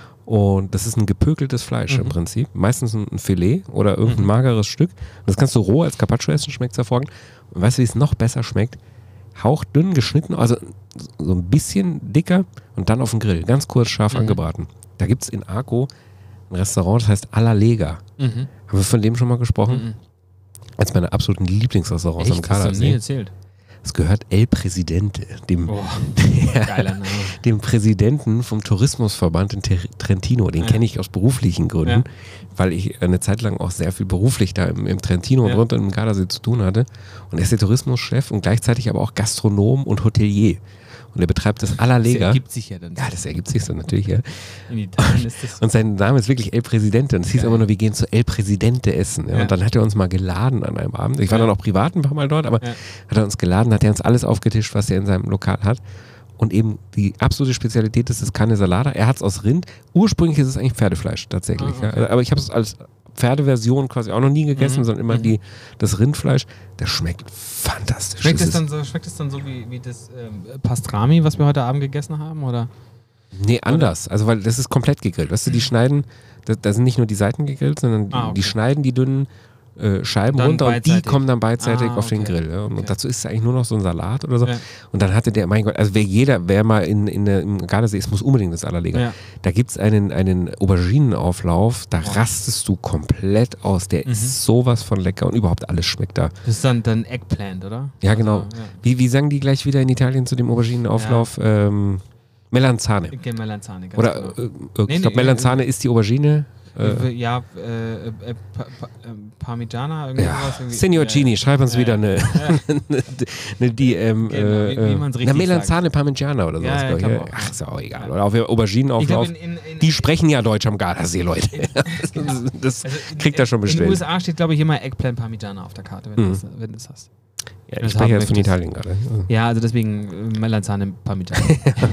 Und das ist ein gepökeltes Fleisch Mhm. im Prinzip. Meistens ein ein Filet oder irgendein Mhm. mageres Stück. Und das kannst du roh als Carpaccio essen, schmeckt hervorragend. Und weißt du, wie es noch besser schmeckt? Hauchdünn geschnitten, also so ein bisschen dicker und dann auf den Grill. Ganz kurz scharf Mhm. angebraten. Da gibt es in Arco ein Restaurant, das heißt Alla Lega. Mhm. Haben wir von dem schon mal gesprochen? Mhm. Eines meiner absoluten Lieblingsrestaurants am Echt? Das hast du nie Gardasee. erzählt. Es gehört El Presidente, dem, Boah, geiler Name. dem Präsidenten vom Tourismusverband in Ter- Trentino. Den Ja. kenne ich aus beruflichen Gründen, Ja. weil ich eine Zeit lang auch sehr viel beruflich da im, im Trentino Ja. und rund um den Gardasee zu tun hatte. Und er ist der Tourismuschef und gleichzeitig aber auch Gastronom und Hotelier. Und er betreibt das Alla Das Lega. ergibt sich ja dann. Ja, das ergibt sich so natürlich, ja. In Italien ist das. Und sein Name ist wirklich El Presidente. Und es hieß Geil. immer nur, wir gehen zu El Presidente essen. Ja. Ja. Und dann hat er uns mal geladen an einem Abend. Ich war Ja. dann auch privat ein paar Mal dort, aber Ja. hat er uns geladen, hat er uns alles aufgetischt, was er in seinem Lokal hat. Und eben die absolute Spezialität ist das Carne Salada. Er hat es aus Rind. Ursprünglich ist es eigentlich Pferdefleisch tatsächlich. Ah, okay. Ja. Aber ich habe es als Pferdeversion quasi auch noch nie gegessen, Mhm. sondern immer Mhm. die, das Rindfleisch. Das schmeckt fantastisch. Schmeckt Das es ist- dann so, schmeckt es dann so wie, wie das ähm, Pastrami, was wir heute Abend gegessen haben? Oder? Nee, anders. Also, weil das ist komplett gegrillt. Weißt du, die schneiden, da, da sind nicht nur die Seiten gegrillt, sondern die, Ah, okay. die schneiden die dünnen äh, Scheiben Dann runter und die beidseitig. kommen dann beidseitig Ah, auf den okay. Grill. Ja. Und Okay. dazu ist eigentlich nur noch so ein Salat oder so. Ja. Und dann hatte der, mein Gott, also wer jeder, wer mal in, in der, im Gardasee ist, muss unbedingt das Alla Lega. Ja. Da gibt es einen, einen Auberginenauflauf, da Boah. rastest du komplett aus. Der Mhm. ist sowas von lecker und überhaupt alles schmeckt da. Das ist dann, dann Eggplant, oder? Ja, genau. Also, ja. Wie, wie sagen die gleich wieder in Italien zu dem Auberginenauflauf? Ähm, Melanzane. Okay, Melanzane. Ganz Oder genau. äh, äh, Nee, ich glaube, nee, Melanzane ist die Aubergine. Äh, ja, äh, äh, pa, pa, äh, Parmigiana, irgendwie ja. sowas. Irgendwie. Signor Ja, Gini, schreib uns ja, wieder eine, ja. eine, eine D M. Genau, wie- wie man's richtig na, Melanzane Parmigiana oder sowas. Ja, ja, glaub ich. glaub auch. Ach, ist ja auch egal. Ja. Oder auf Ich Auberginenauflauf. glaub, in, in, in, Die sprechen ja Deutsch am Gardasee, Leute. Das, das also in- kriegt er schon In den bestellt. U S A steht, glaube ich, immer Eggplant Parmigiana auf der Karte, wenn, Mhm. du, das, wenn du das hast. Ja, das ich spreche haben jetzt von möchtest. Italien gerade. Ja, also deswegen äh, Melanzane Parmigiana.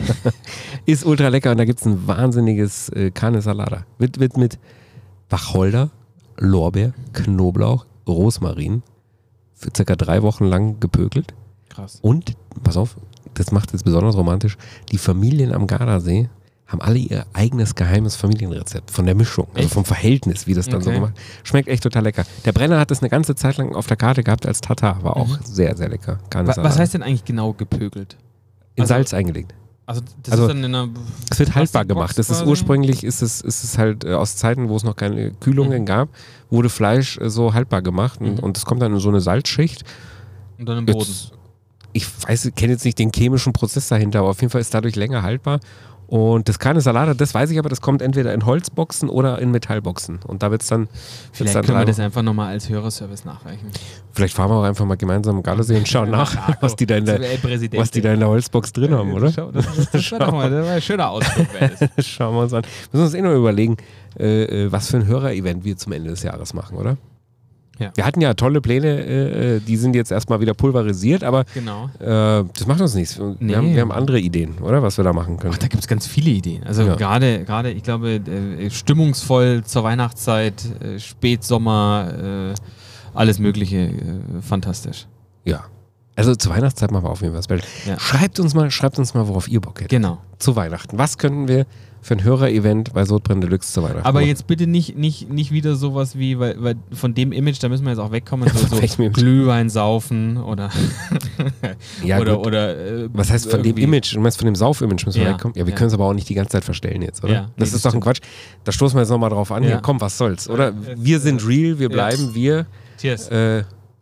Ist ultra lecker und da gibt es ein wahnsinniges äh, Carne Salada. Wird, wird mit Wacholder, Lorbeer, Knoblauch, Rosmarin für circa drei Wochen lang gepökelt. Krass. Und, pass auf, das macht es besonders romantisch, die Familien am Gardasee haben alle ihr eigenes geheimes Familienrezept von der Mischung, also Echt? vom Verhältnis, wie das dann so Okay. gemacht. Schmeckt echt total lecker. Der Brenner hat das eine ganze Zeit lang auf der Karte gehabt als Tatar, war auch Mhm. sehr, sehr lecker. Carne Wa- Salada. Was heißt denn eigentlich genau gepökelt? In also- Salz eingelegt. Also das Also, ist dann in einer Es wird haltbar Plastikbox gemacht. Das ist quasi? ursprünglich, ist es, ist es halt äh, aus Zeiten, wo es noch keine Kühlungen Mhm. gab, wurde Fleisch äh, so haltbar gemacht und, Mhm. und es kommt dann in so eine Salzschicht. und dann im Boden. Jetzt, ich weiß, kenne jetzt nicht den chemischen Prozess dahinter, aber auf jeden Fall ist dadurch länger haltbar Und das Carne Salada, das weiß ich aber, das kommt entweder in Holzboxen oder in Metallboxen. Und da wird es dann. wird's Vielleicht dann können wir rein- das einfach nochmal als Hörerservice nachreichen. Vielleicht fahren wir auch einfach mal gemeinsam am Gardasee und schauen nach, was die, da in der, was die da in der Holzbox drin haben, oder? Schau, das, das, das wäre doch mal das wär ein schöner Ausflug. Wäre das. Das schauen wir uns an. Wir müssen uns eh noch überlegen, äh, äh, was für ein Hörer-Event wir zum Ende des Jahres machen, oder? Ja. Wir hatten ja tolle Pläne, äh, die sind jetzt erstmal wieder pulverisiert, aber Genau. äh, das macht uns nichts. Wir, Nee. haben, wir haben andere Ideen, oder? Was wir da machen können. Ach, da gibt es ganz viele Ideen. Also Ja. gerade, gerade, ich glaube, äh, stimmungsvoll zur Weihnachtszeit, äh, Spätsommer, äh, alles Mögliche, äh, fantastisch. Ja. Also zur Weihnachtszeit machen wir auf jeden Fall was Special. Ja. Schreibt uns mal, schreibt uns mal, worauf ihr Bock hättet. Genau. Zu Weihnachten. Was könnten wir für ein Hörer-Event bei Sodbrennen Deluxe zu Weihnachten Aber machen? jetzt bitte nicht, nicht, nicht wieder sowas wie, weil, weil von dem Image, da müssen wir jetzt auch wegkommen, so, so welchem Image? Glühwein saufen oder Ja, oder, gut. oder äh, Was heißt von dem irgendwie- Image? Du meinst von dem Sauf-Image müssen wir Ja. wegkommen? Ja, wir Ja. können es aber auch nicht die ganze Zeit verstellen jetzt, oder? Ja, das nee, ist das doch ein stimmt. Quatsch. Da stoßen wir jetzt nochmal drauf an. Ja. Hier, komm, was soll's, oder? Ja. Wir sind real, wir Ja. bleiben wir. Cheers. Äh,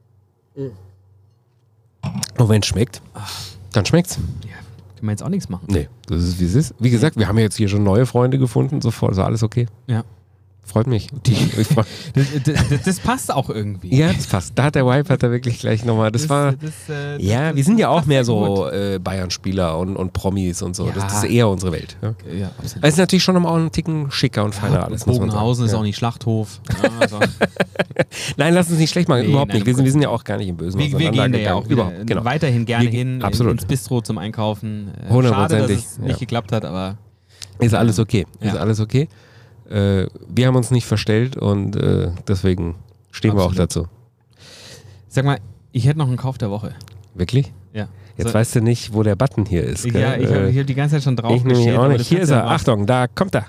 und wenn es schmeckt, dann schmeckt's. Ja, können wir jetzt auch nichts machen. Nee, das ist wie es ist. Wie gesagt, wir haben ja jetzt hier schon neue Freunde gefunden, sofort, also alles okay. Ja. Freut mich. Die, ich freu, Das, das, das passt auch irgendwie. ja, das passt. Da hat der Vibe hat er wirklich gleich nochmal. Das, war. das, äh, Ja, das- wir sind ja das auch passt mehr sehr gut. so äh, Bayern-Spieler und, und Promis und so. Ja. Das, das ist eher unsere Welt. Ja. Ja, absolut. Es ist natürlich schon nochmal auch ein Ticken schicker und feiner alles. muss man sagen. Bogenhausen ist Ja. auch nicht Schlachthof. Ja, also, Nein, lass uns nicht schlecht machen. Nee, Überhaupt nein, nicht. Wir um sind, wir sind ja auch gar nicht im Bösen wir, wir gehen da ja auseinandergegangen. auch wieder Überhaupt, genau. weiterhin gerne Wir- hin, absolut. ins Bistro zum Einkaufen. Äh, Schade, dass Hundertprozentig, es nicht ja. geklappt hat, aber Ist alles okay. Ist Ja. alles okay. Äh, wir haben uns nicht verstellt und äh, deswegen stehen wir auch Absolut. dazu. sag mal, ich hätte noch einen Kauf der Woche. Wirklich? Ja. Jetzt So- weißt du nicht, wo der Button hier ist. Gell? Ja, ich habe Äh, hier die ganze Zeit schon drauf ich nämlich geschielt, auch aber nicht. das Hier kannst ist du er. ja mal- Achtung, da kommt er.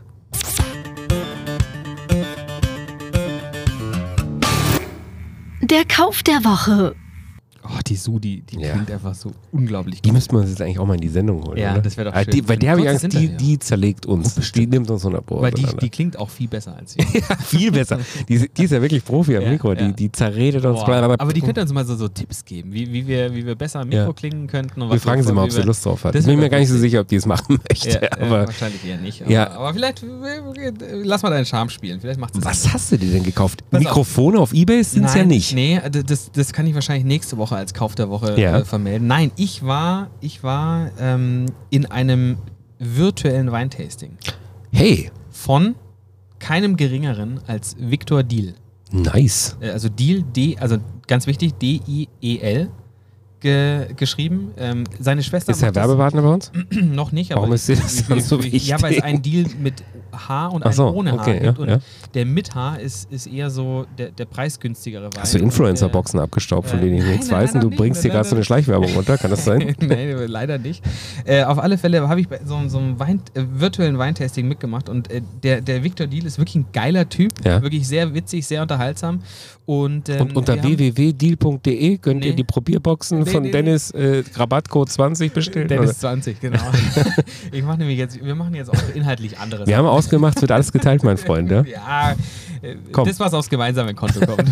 Der Kauf der Woche. Oh, die Sudi, die Ja. klingt einfach so unglaublich Die gut. müssten wir uns jetzt eigentlich auch mal in die Sendung holen. Ja, oder? das wäre doch Ah, schön. Die, bei der habe ich Kurzes Angst, die, Interview. die zerlegt uns. Die nimmt uns hundert Pro. Weil die, auseinander. die klingt auch viel besser als wir. Viel besser. Die, die ist ja wirklich Profi am Ja, Mikro. ja. Die, die zerredet uns. Boah, aber die könnte uns mal so, so Tipps geben, wie, wie, wir, wie wir besser am Mikro Ja. klingen könnten. Und Wir was fragen sie wir- mal, wie ob sie wir- Lust drauf hat. Das Ich bin wär mir gar nicht so lustig. sicher, ob die es machen möchte. Ja, äh, aber wahrscheinlich eher nicht. Aber, Ja. aber vielleicht, äh, lass mal deinen Charme spielen. Vielleicht macht es was hast du dir denn gekauft? Pass auf. Mikrofone auf Ebay sind es ja nicht. Nee, d- das, das kann ich wahrscheinlich nächste Woche als Kauf der Woche Ja. äh, vermelden. Nein, ich war, ich war ähm, in einem virtuellen Weintasting Hey, von keinem geringeren als Viktor Diel. nice. Äh, also Diel, D, also ganz wichtig, D I E L ge, geschrieben. Ähm, seine Schwester Ist er macht das- Werbepartner bei uns? noch nicht, aber Warum ist dir das dann so wichtig? Ja, weil es einen Deal mit H und Ach einen so, ohne H okay, gibt. ja, Und ja. der mit H ist, ist eher so der, der preisgünstigere Wein. Hast du Influencer-Boxen abgestaubt, von äh, denen ich nein, nichts nein, weiß und leider du nicht, bringst dir gerade so eine leider Schleichwerbung runter? Kann das sein? Nein, leider nicht. Äh, auf alle Fälle habe ich bei so, so einem Wein, äh, virtuellen Weintasting mitgemacht und äh, der, der Viktor Diel ist wirklich ein geiler Typ. Ja. Wirklich sehr witzig, sehr unterhaltsam. Und, ähm, Und unter wir haben- w w w punkt deal punkt d e könnt ihr Nee. die Probierboxen Nee, von nee, nee. Dennis äh, Rabattcode zwanzig bestellen. Dennis oder? zwanzig, genau. ich mache nämlich jetzt, wir machen jetzt auch inhaltlich anderes. Wir haben ausgemacht, es wird alles geteilt, mein Freund. Ja? Ja, äh, Komm. das, was aufs gemeinsame Konto kommt.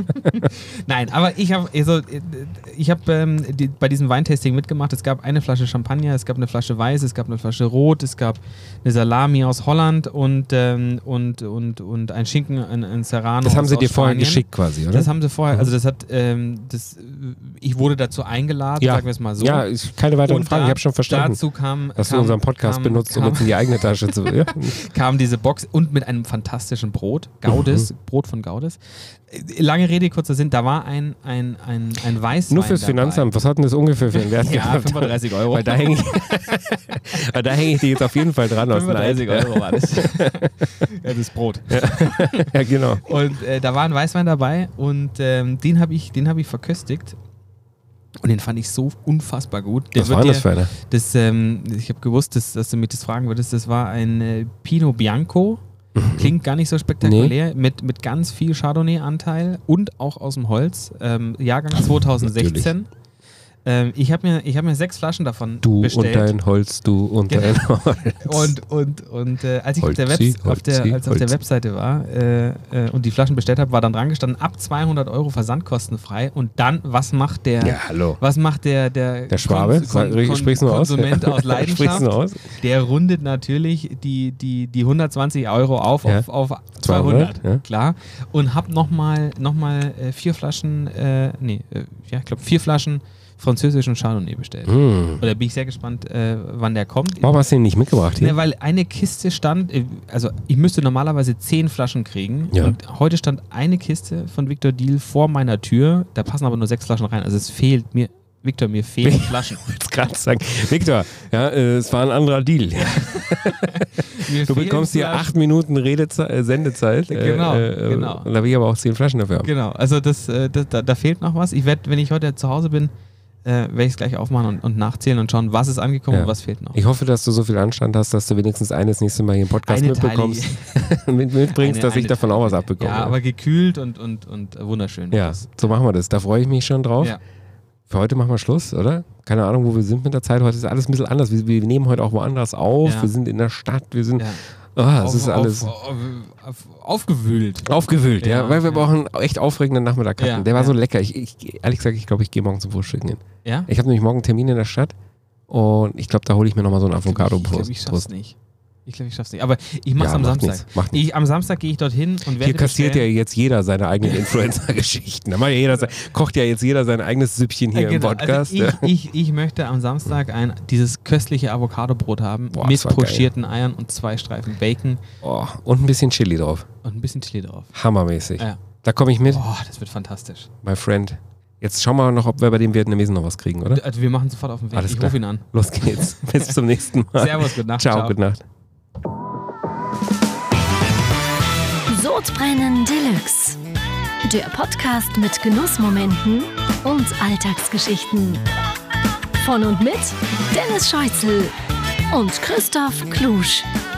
Nein, aber ich habe also, äh, ich hab, ähm, die, bei diesem Weintasting mitgemacht. Es gab eine Flasche Champagner, es gab eine Flasche Weiß, es gab eine Flasche Rot, es gab eine Salami aus Holland und, ähm, und, und, und ein Schinken, ein, ein Serrano Das haben aus, sie dir aus vorher Spanien. geschickt quasi, oder? Das haben sie vorher, also das hat, ähm, das, ich wurde dazu eingeladen, ja. sagen wir es mal so. Ja, ist keine weiteren Und Fragen, da- ich habe schon verstanden, Dazu kam, dass kam, du unseren Podcast kam, benutzt, um kam, uns in die eigene Tasche zu... Ja? kam diese Box und mit einem fantastischen Brot, Gaudes, Brot von Gaudes. Äh, Lange Rede, kurzer Sinn, da war ein, ein, ein, ein Weißwein Nur fürs dabei. Finanzamt, was hat denn das ungefähr für einen Wert Ja, gehabt? fünfunddreißig Euro. Weil da hänge ich, weil da häng ich dich jetzt auf jeden Fall dran aus Neid. fünfunddreißig Euro war das. Ja, das Brot. Ja, genau. Und äh, da war ein Weißwein dabei und ähm, den habe ich, den hab ich verköstigt. Und den fand ich so unfassbar gut. Der Was wird war dir- das für einer? Das, ähm, ich habe gewusst, dass, dass du mich das fragen würdest. Das war ein äh, Pinot Bianco. Klingt gar nicht so spektakulär. Mit, mit ganz viel Chardonnay-Anteil und auch aus dem Holz. Ähm, Jahrgang zwanzig sechzehn. Ähm, ich habe mir, ich hab mir sechs Flaschen davon Du bestellt. und dein Holz, du und Genau. dein Holz. Und, und, und äh, als ich auf der, Holzi, Webs auf der, Holzi, als auf der Holzi. Webseite war äh, äh, und die Flaschen bestellt habe, war dann dran gestanden, ab zweihundert Euro versandkostenfrei. Und dann, was macht der, Ja, hallo. was macht der, der, Der Schwabe? Sag- sprich's nur aus. Konsument aus Sprich's Leidenschaft? nur aus. Der rundet natürlich die, die, die hundertzwanzig Euro auf Ja. auf, auf zweihundert, zweihundert, ja. klar. Und hab nochmal noch mal, äh, vier Flaschen, äh, nee, äh, ja, ich glaube vier Flaschen französischen Chardonnay bestellt. Hm. Und da bin ich sehr gespannt, äh, wann der kommt. Warum hast du den nicht mitgebracht hier? Ne, weil eine Kiste stand, äh, also ich müsste normalerweise zehn Flaschen kriegen. Ja. Und heute stand eine Kiste von Victor Deal vor meiner Tür. Da passen aber nur sechs Flaschen rein. Also es fehlt mir, Victor, mir fehlen Flaschen. Ich wollte gerade sagen, Victor, ja, äh, es war ein anderer Deal. Mir Du fehlen bekommst hier Flaschen. acht Minuten Redeze äh, Sendezeit. Genau, äh, äh, genau. Und da will ich aber auch zehn Flaschen dafür haben. Genau, also das, äh, das, da, da fehlt noch was. Ich werde, wenn ich heute zu Hause bin, äh, werde ich es gleich aufmachen und, und nachzählen und schauen, was ist angekommen Ja. und was fehlt noch. Ich hoffe, dass du so viel Anstand hast, dass du wenigstens eines nächste Mal hier im Podcast Eine mitbekommst und mit, mitbringst, Eine- dass ich eine davon auch was Teile. abbekomme. Ja, aber gekühlt und, und, und wunderschön. Ja, so machen wir das. Da freue ich mich schon drauf. Ja. Für heute machen wir Schluss, oder? Keine Ahnung, wo wir sind mit der Zeit. Heute ist alles ein bisschen anders. Wir, wir nehmen heute auch woanders auf. Ja. Wir sind in der Stadt. Wir sind. Ja. Ah, es Auf- ist alles Auf, auf, auf, aufgewühlt. aufgewühlt, ja, Ja, weil wir ja. brauchen einen echt aufregenden Nachmittag hatten. Ja, Der war ja. so lecker. Ich, ich, ehrlich gesagt, ich glaube, ich gehe morgen zum Frühstücken hin. Ja? Ich habe nämlich morgen einen Termin in der Stadt und ich glaube, da hole ich mir nochmal so einen Ich glaube, Avocado-Brust. ich schaff's nicht. Ich glaube, ich schaff's nicht. Aber ich mach's Ja, am macht Samstag. nichts, macht nichts. Ich, am Samstag gehe ich dorthin und werde Hier kassiert ja bestellen. jetzt jeder seine eigenen Influencer-Geschichten. Da macht ja jeder, se- kocht ja jetzt jeder sein eigenes Süppchen hier Äh, im genau. Podcast. Also ja. ich, ich, ich möchte am Samstag ein, dieses köstliche Avocado-Brot haben Boah, mit das war geil. pochierten Eiern und zwei Streifen Bacon Oh, und ein bisschen Chili drauf. und ein bisschen Chili drauf. Hammermäßig. Ja. Da komme ich mit, Boah, das wird fantastisch. my friend. Jetzt schauen wir noch, ob wir bei dem Vietnamesen noch was kriegen, oder? Also wir machen sofort auf den Weg. Alles ich klar. rufe ihn an. Los geht's. Bis zum nächsten Mal. Servus, gute Nacht. Ciao, Ciao. gute Nacht. Sodbrennen Deluxe. Der Podcast mit Genussmomenten und Alltagsgeschichten. Von und mit Dennis Scheuzel und Christoph Klusch.